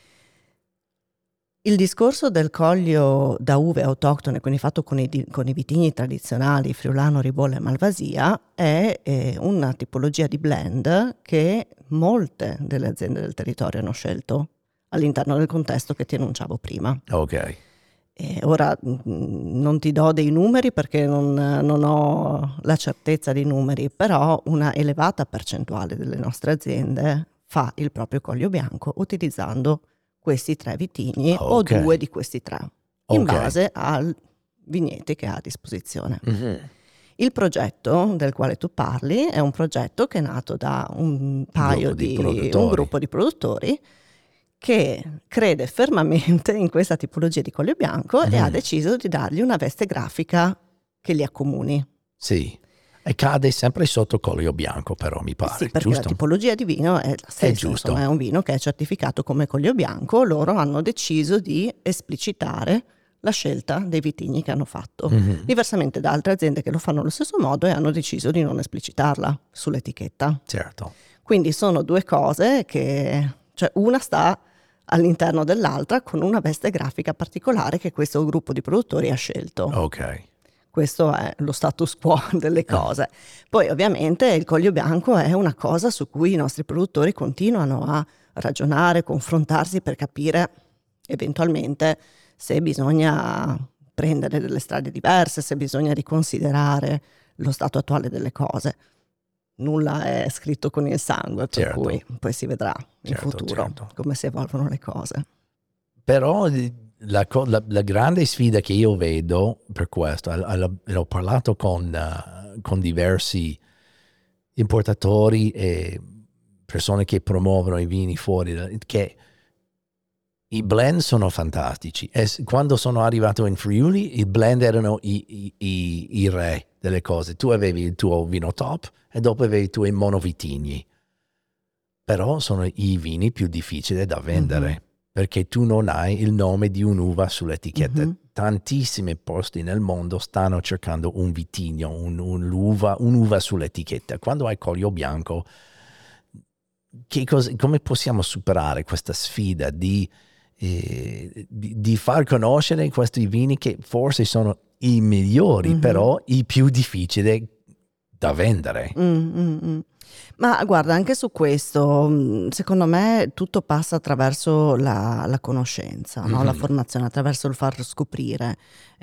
Il discorso del Collio da uve autoctone, quindi fatto con i vitigni tradizionali Friulano, Ribolla e Malvasia, è una tipologia di blend che molte delle aziende del territorio hanno scelto all'interno del contesto che ti enunciavo prima. Ok. Ora non ti do dei numeri perché non ho la certezza dei numeri, però una elevata percentuale delle nostre aziende fa il proprio Collio Bianco utilizzando questi 3 vitigni o 2 di questi 3 in base ai vigneti che ha a disposizione. Il progetto del quale tu parli è un progetto che è nato da un gruppo di produttori che crede fermamente in questa tipologia di Collio Bianco e ha deciso di dargli una veste grafica che li accomuni. Sì. E cade sempre sotto Collio Bianco, però, mi pare. Sì, perché giusto? La tipologia di vino è la stessa, è giusto. Insomma, è un vino che è certificato come Collio Bianco. Loro hanno deciso di esplicitare la scelta dei vitigni che hanno fatto, diversamente da altre aziende che lo fanno allo stesso modo e hanno deciso di non esplicitarla sull'etichetta. Certo. Quindi sono due cose che, cioè, una sta all'interno dell'altra con una veste grafica particolare che questo gruppo di produttori ha scelto. Ok. Questo è lo status quo delle cose. Poi ovviamente il Collio Bianco è una cosa su cui i nostri produttori continuano a ragionare, confrontarsi per capire eventualmente se bisogna prendere delle strade diverse, se bisogna riconsiderare lo stato attuale delle cose. Nulla è scritto con il sangue, per cui poi si vedrà in futuro come si evolvono le cose. Però la grande sfida che io vedo per questo, ho parlato con diversi importatori e persone che promuovono i vini fuori, che i blend sono fantastici. E quando sono arrivato in Friuli, i blend erano i re delle cose. Tu avevi il tuo vino top e dopo avevi i tuoi monovitigni. Però sono i vini più difficili da vendere. Perché tu non hai il nome di un'uva sull'etichetta. Tantissimi posti nel mondo stanno cercando un vitigno, un'uva sull'etichetta. Quando hai Collio Bianco, come possiamo superare questa sfida di far conoscere questi vini che forse sono i migliori, però i più difficili da vendere? Ma guarda, anche su questo, secondo me tutto passa attraverso la conoscenza, no? La formazione, attraverso il far scoprire.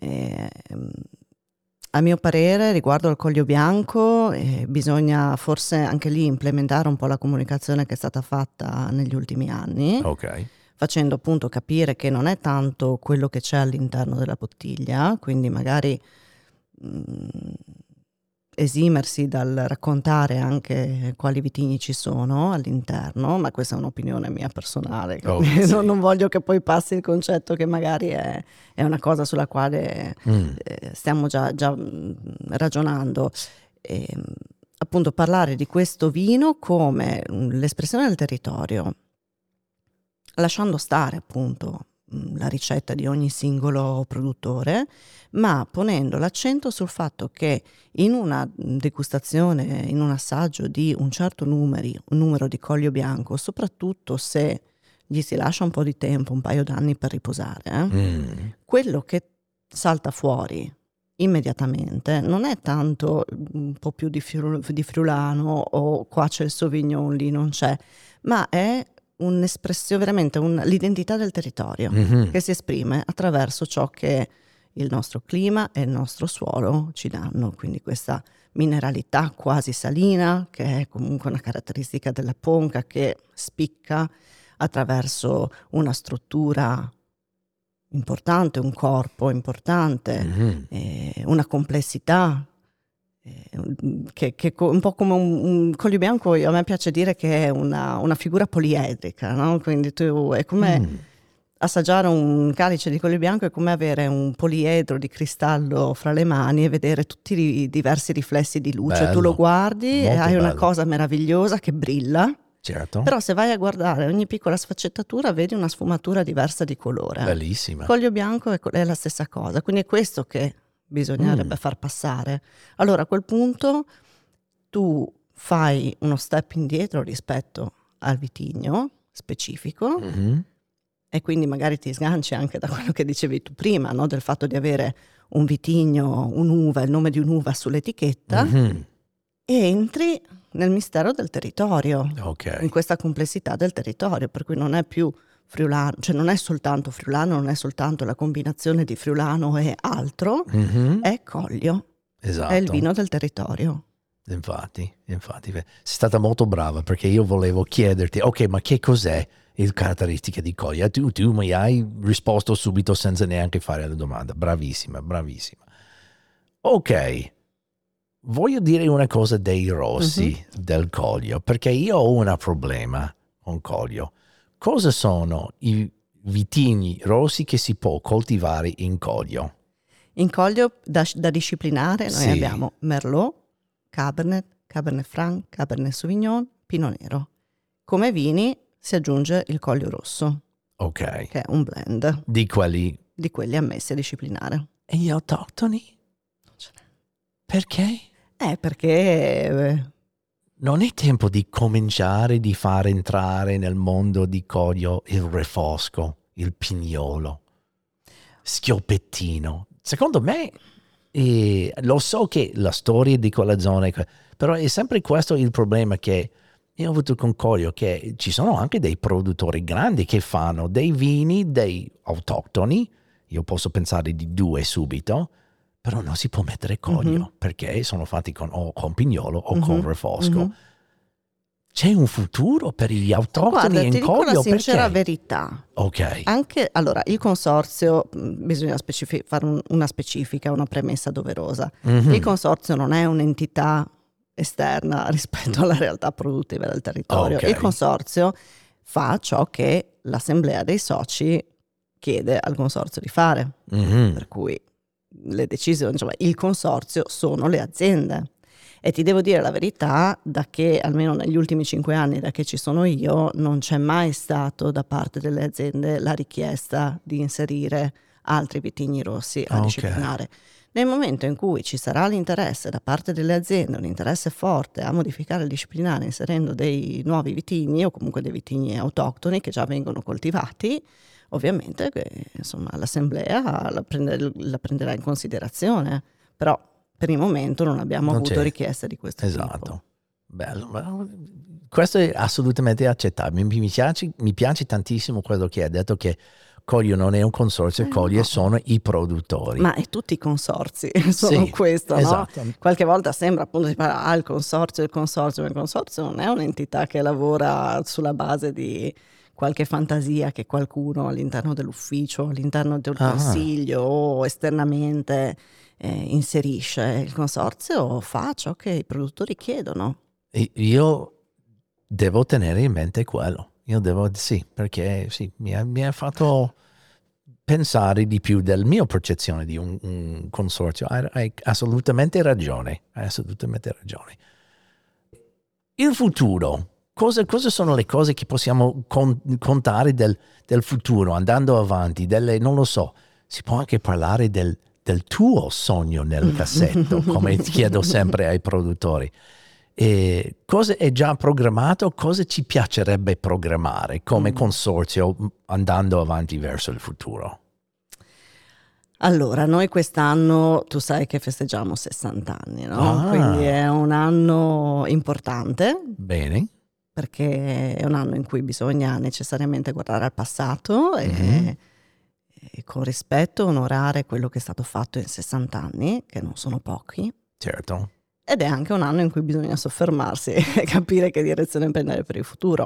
A mio parere, riguardo al Collio Bianco, bisogna forse anche lì implementare un po' la comunicazione che è stata fatta negli ultimi anni, facendo appunto capire che non è tanto quello che c'è all'interno della bottiglia, quindi magari esimersi dal raccontare anche quali vitigni ci sono all'interno, ma questa è un'opinione mia personale. Non voglio che poi passi il concetto che magari è una cosa sulla quale stiamo già ragionando. appunto parlare di questo vino come l'espressione del territorio, lasciando stare appunto la ricetta di ogni singolo produttore, ma ponendo l'accento sul fatto che in una degustazione, in un assaggio di un certo numero di Collio Bianco, soprattutto se gli si lascia un po' di tempo, un paio d'anni per riposare, quello che salta fuori immediatamente non è tanto un po' più di Friulano o qua c'è il Sauvignon, lì non c'è, ma è un'espressione veramente, l'identità del territorio che si esprime attraverso ciò che il nostro clima e il nostro suolo ci danno, quindi questa mineralità quasi salina che è comunque una caratteristica della Ponca che spicca attraverso una struttura importante, un corpo importante, una complessità che un po' come un Collio Bianco, a me piace dire che è una figura poliedrica, no? Quindi tu è come assaggiare un calice di Collio Bianco, è come avere un poliedro di cristallo fra le mani e vedere tutti i diversi riflessi di luce. Bello, tu lo guardi e hai una bello. cosa meravigliosa che brilla. Certo. Però se vai a guardare ogni piccola sfaccettatura vedi una sfumatura diversa di colore. Bellissima. Collio Bianco è la stessa cosa, quindi è questo che bisognerebbe far passare. Allora a quel punto tu fai uno step indietro rispetto al vitigno specifico e quindi magari ti sganci anche da quello che dicevi tu prima, no? Del fatto di avere un vitigno, un'uva, il nome di un'uva sull'etichetta e entri nel mistero del territorio, in questa complessità del territorio, per cui non è più friulano, cioè non è soltanto friulano, non è soltanto la combinazione di friulano e altro, è Collio, esatto. È il vino del territorio. Infatti, sei stata molto brava perché io volevo chiederti, ok, ma che cos'è le caratteristiche di Collio? Tu mi hai risposto subito senza neanche fare la domanda, bravissima. Ok, voglio dire una cosa dei rossi del Collio, perché io ho un problema con Collio. Cosa sono i vitigni rossi che si può coltivare in Collio? In Collio da disciplinare noi abbiamo Merlot, Cabernet, Cabernet Franc, Cabernet Sauvignon, Pinot Nero. Come vini si aggiunge il Collio rosso, che è un blend di quelli ammessi a disciplinare. E gli autoctoni? Non ce n'è. Perché? Perché non è tempo di cominciare di far entrare nel mondo di Collio il refosco, il pignolo, schioppettino. Secondo me, lo so che la storia di quella zona, però è sempre questo il problema che io ho avuto con Collio, che ci sono anche dei produttori grandi che fanno dei vini, dei autoctoni, io posso pensare di 2 subito, però non si può mettere Collio perché sono fatti con pignolo o con refosco. C'è un futuro per gli autoctoni in Collio? Guarda, ti dico la sincera verità. Ok. Anche, allora, il consorzio, bisogna fare una specifica, una premessa doverosa. Il consorzio non è un'entità esterna rispetto alla realtà produttiva del territorio. Il consorzio fa ciò che l'assemblea dei soci chiede al consorzio di fare. Per cui le decisioni, insomma, il consorzio sono le aziende. E ti devo dire la verità, da che almeno negli ultimi 5 anni da che ci sono io, non c'è mai stato da parte delle aziende la richiesta di inserire altri vitigni rossi a disciplinare. Nel momento in cui ci sarà l'interesse da parte delle aziende, un interesse forte a modificare il disciplinare inserendo dei nuovi vitigni o comunque dei vitigni autoctoni che già vengono coltivati, ovviamente insomma, l'assemblea la prenderà in considerazione, però per il momento non abbiamo avuto richieste di questo tipo. Bello. Questo è assolutamente accettabile. Mi piace tantissimo quello che hai detto, che Collio non è un consorzio, Collio sono i produttori. Ma tutti i consorzi sono questo, esatto. No? Qualche volta sembra appunto il consorzio, ma il consorzio non è un'entità che lavora sulla base di qualche fantasia che qualcuno all'interno dell'ufficio, all'interno del consiglio o esternamente inserisce. Il consorzio fa ciò che i produttori chiedono. Io devo tenere in mente quello. Perché mi ha fatto pensare di più della mia percezione di un consorzio. Hai assolutamente ragione. Il futuro. Cosa sono le cose che possiamo contare del futuro andando avanti? Non lo so, si può anche parlare del tuo sogno nel cassetto, come chiedo sempre ai produttori. Cosa è già programmato? Cosa ci piacerebbe programmare come consorzio andando avanti verso il futuro? Allora, noi quest'anno, tu sai che festeggiamo 60 anni, no? Quindi è un anno importante. Bene. Perché è un anno in cui bisogna necessariamente guardare al passato e con rispetto onorare quello che è stato fatto in 60 anni, che non sono pochi. Certo. Ed è anche un anno in cui bisogna soffermarsi e capire che direzione prendere per il futuro.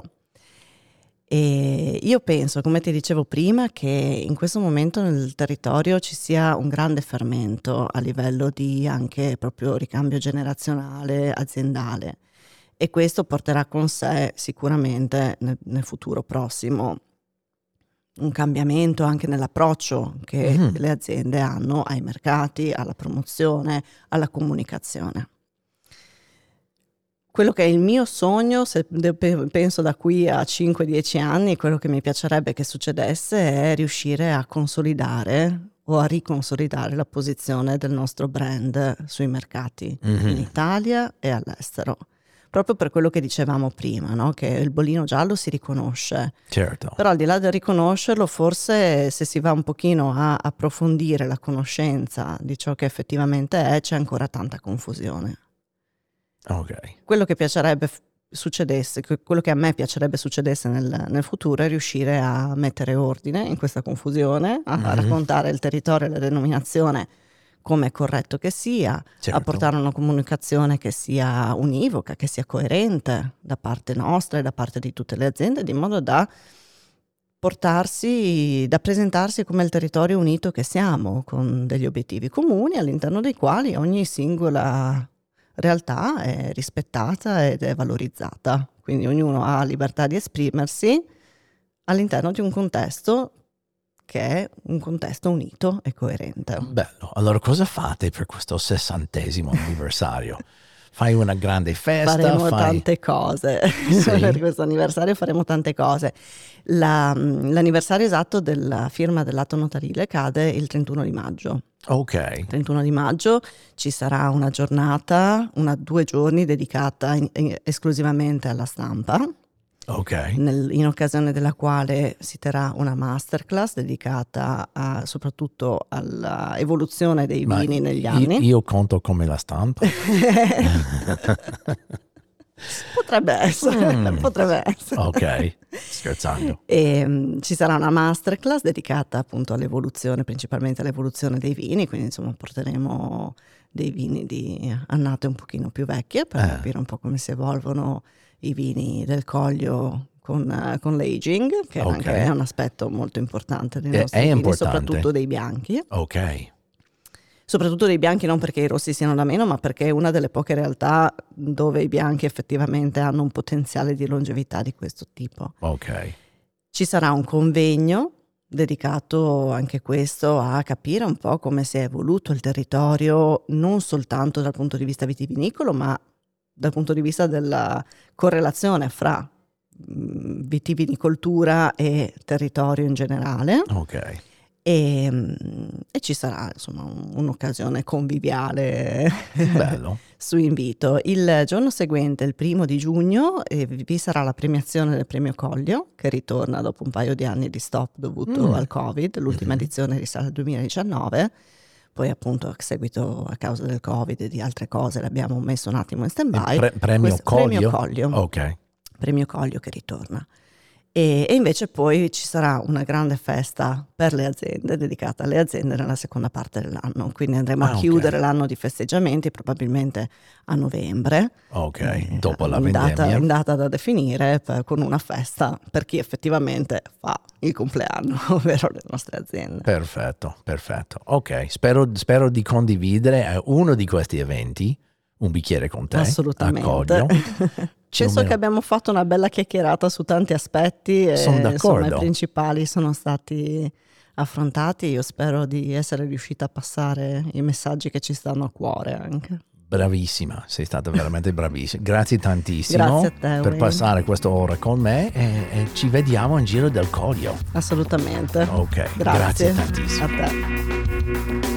E io penso, come ti dicevo prima, che in questo momento nel territorio ci sia un grande fermento a livello di anche proprio ricambio generazionale, aziendale. E questo porterà con sé sicuramente nel futuro prossimo un cambiamento anche nell'approccio che le aziende hanno ai mercati, alla promozione, alla comunicazione. Quello che è il mio sogno, se penso da qui a 5-10 anni, quello che mi piacerebbe che succedesse è riuscire a consolidare o a riconsolidare la posizione del nostro brand sui mercati in Italia e all'estero. Proprio per quello che dicevamo prima, no? Che il bollino giallo si riconosce. Certo. Però al di là del riconoscerlo, forse se si va un pochino a approfondire la conoscenza di ciò che effettivamente è, c'è ancora tanta confusione. Ok. Quello che piacerebbe succedesse, quello che a me piacerebbe succedesse nel futuro è riuscire a mettere ordine in questa confusione, a raccontare il territorio e la denominazione come è corretto che sia, certo. A portare una comunicazione che sia univoca, che sia coerente da parte nostra e da parte di tutte le aziende, di modo da presentarsi come il territorio unito che siamo, con degli obiettivi comuni all'interno dei quali ogni singola realtà è rispettata ed è valorizzata. Quindi ognuno ha libertà di esprimersi all'interno di un contesto che è un contesto unito e coerente. Bello. Allora cosa fate per questo 60° anniversario? Fai una grande festa? Faremo tante cose. Sì. Per questo anniversario faremo tante cose. L'anniversario esatto della firma dell'atto notarile cade il 31 di maggio. Ok. Il 31 di maggio ci sarà una giornata, 2 giorni dedicata esclusivamente alla stampa. Ok. In occasione della quale si terrà una masterclass dedicata soprattutto all'evoluzione dei vini negli anni. Io conto come la stampa. Potrebbe essere. Ok, scherzando. E, ci sarà una masterclass dedicata appunto all'evoluzione, principalmente all'evoluzione dei vini, quindi insomma porteremo dei vini di annate un pochino più vecchie per capire un po' come si evolvono i vini del Coglio con l'aging, che anche è un aspetto molto importante dei nostri vini, importante. Soprattutto dei bianchi. Ok. Soprattutto dei bianchi, non perché i rossi siano da meno, ma perché è una delle poche realtà dove i bianchi effettivamente hanno un potenziale di longevità di questo tipo. Ok. Ci sarà un convegno dedicato anche questo a capire un po' come si è evoluto il territorio, non soltanto dal punto di vista vitivinicolo, ma dal punto di vista della correlazione fra vitivinicoltura e territorio in generale. Ok. E ci sarà insomma un'occasione conviviale. Bello. Su invito. Il giorno seguente, il 1 di giugno, vi sarà la premiazione del premio Coglio, che ritorna dopo un paio di anni di stop dovuto al Covid. L'ultima edizione risale al 2019. Poi appunto a causa del Covid e di altre cose l'abbiamo messo un attimo in stand-by. Premio Coglio? Ok. Premio Coglio che ritorna. E invece poi ci sarà una grande festa per le aziende, dedicata alle aziende nella seconda parte dell'anno. Quindi andremo a chiudere l'anno di festeggiamenti probabilmente a novembre. Ok, dopo la vendemmia. In data da definire, con una festa per chi effettivamente fa il compleanno, ovvero le nostre aziende. Perfetto. Ok, spero di condividere uno di questi eventi, un bicchiere con te. Assolutamente. Penso che abbiamo fatto una bella chiacchierata su tanti aspetti e sono d'accordo. Insomma, i principali sono stati affrontati. Io spero di essere riuscita a passare i messaggi che ci stanno a cuore anche. Bravissima, sei stata veramente bravissima. Grazie tantissimo. Grazie a te, per Wayne. passare questa ora con me e ci vediamo in giro del Coglio. Assolutamente. Ok, Grazie tantissimo. a te.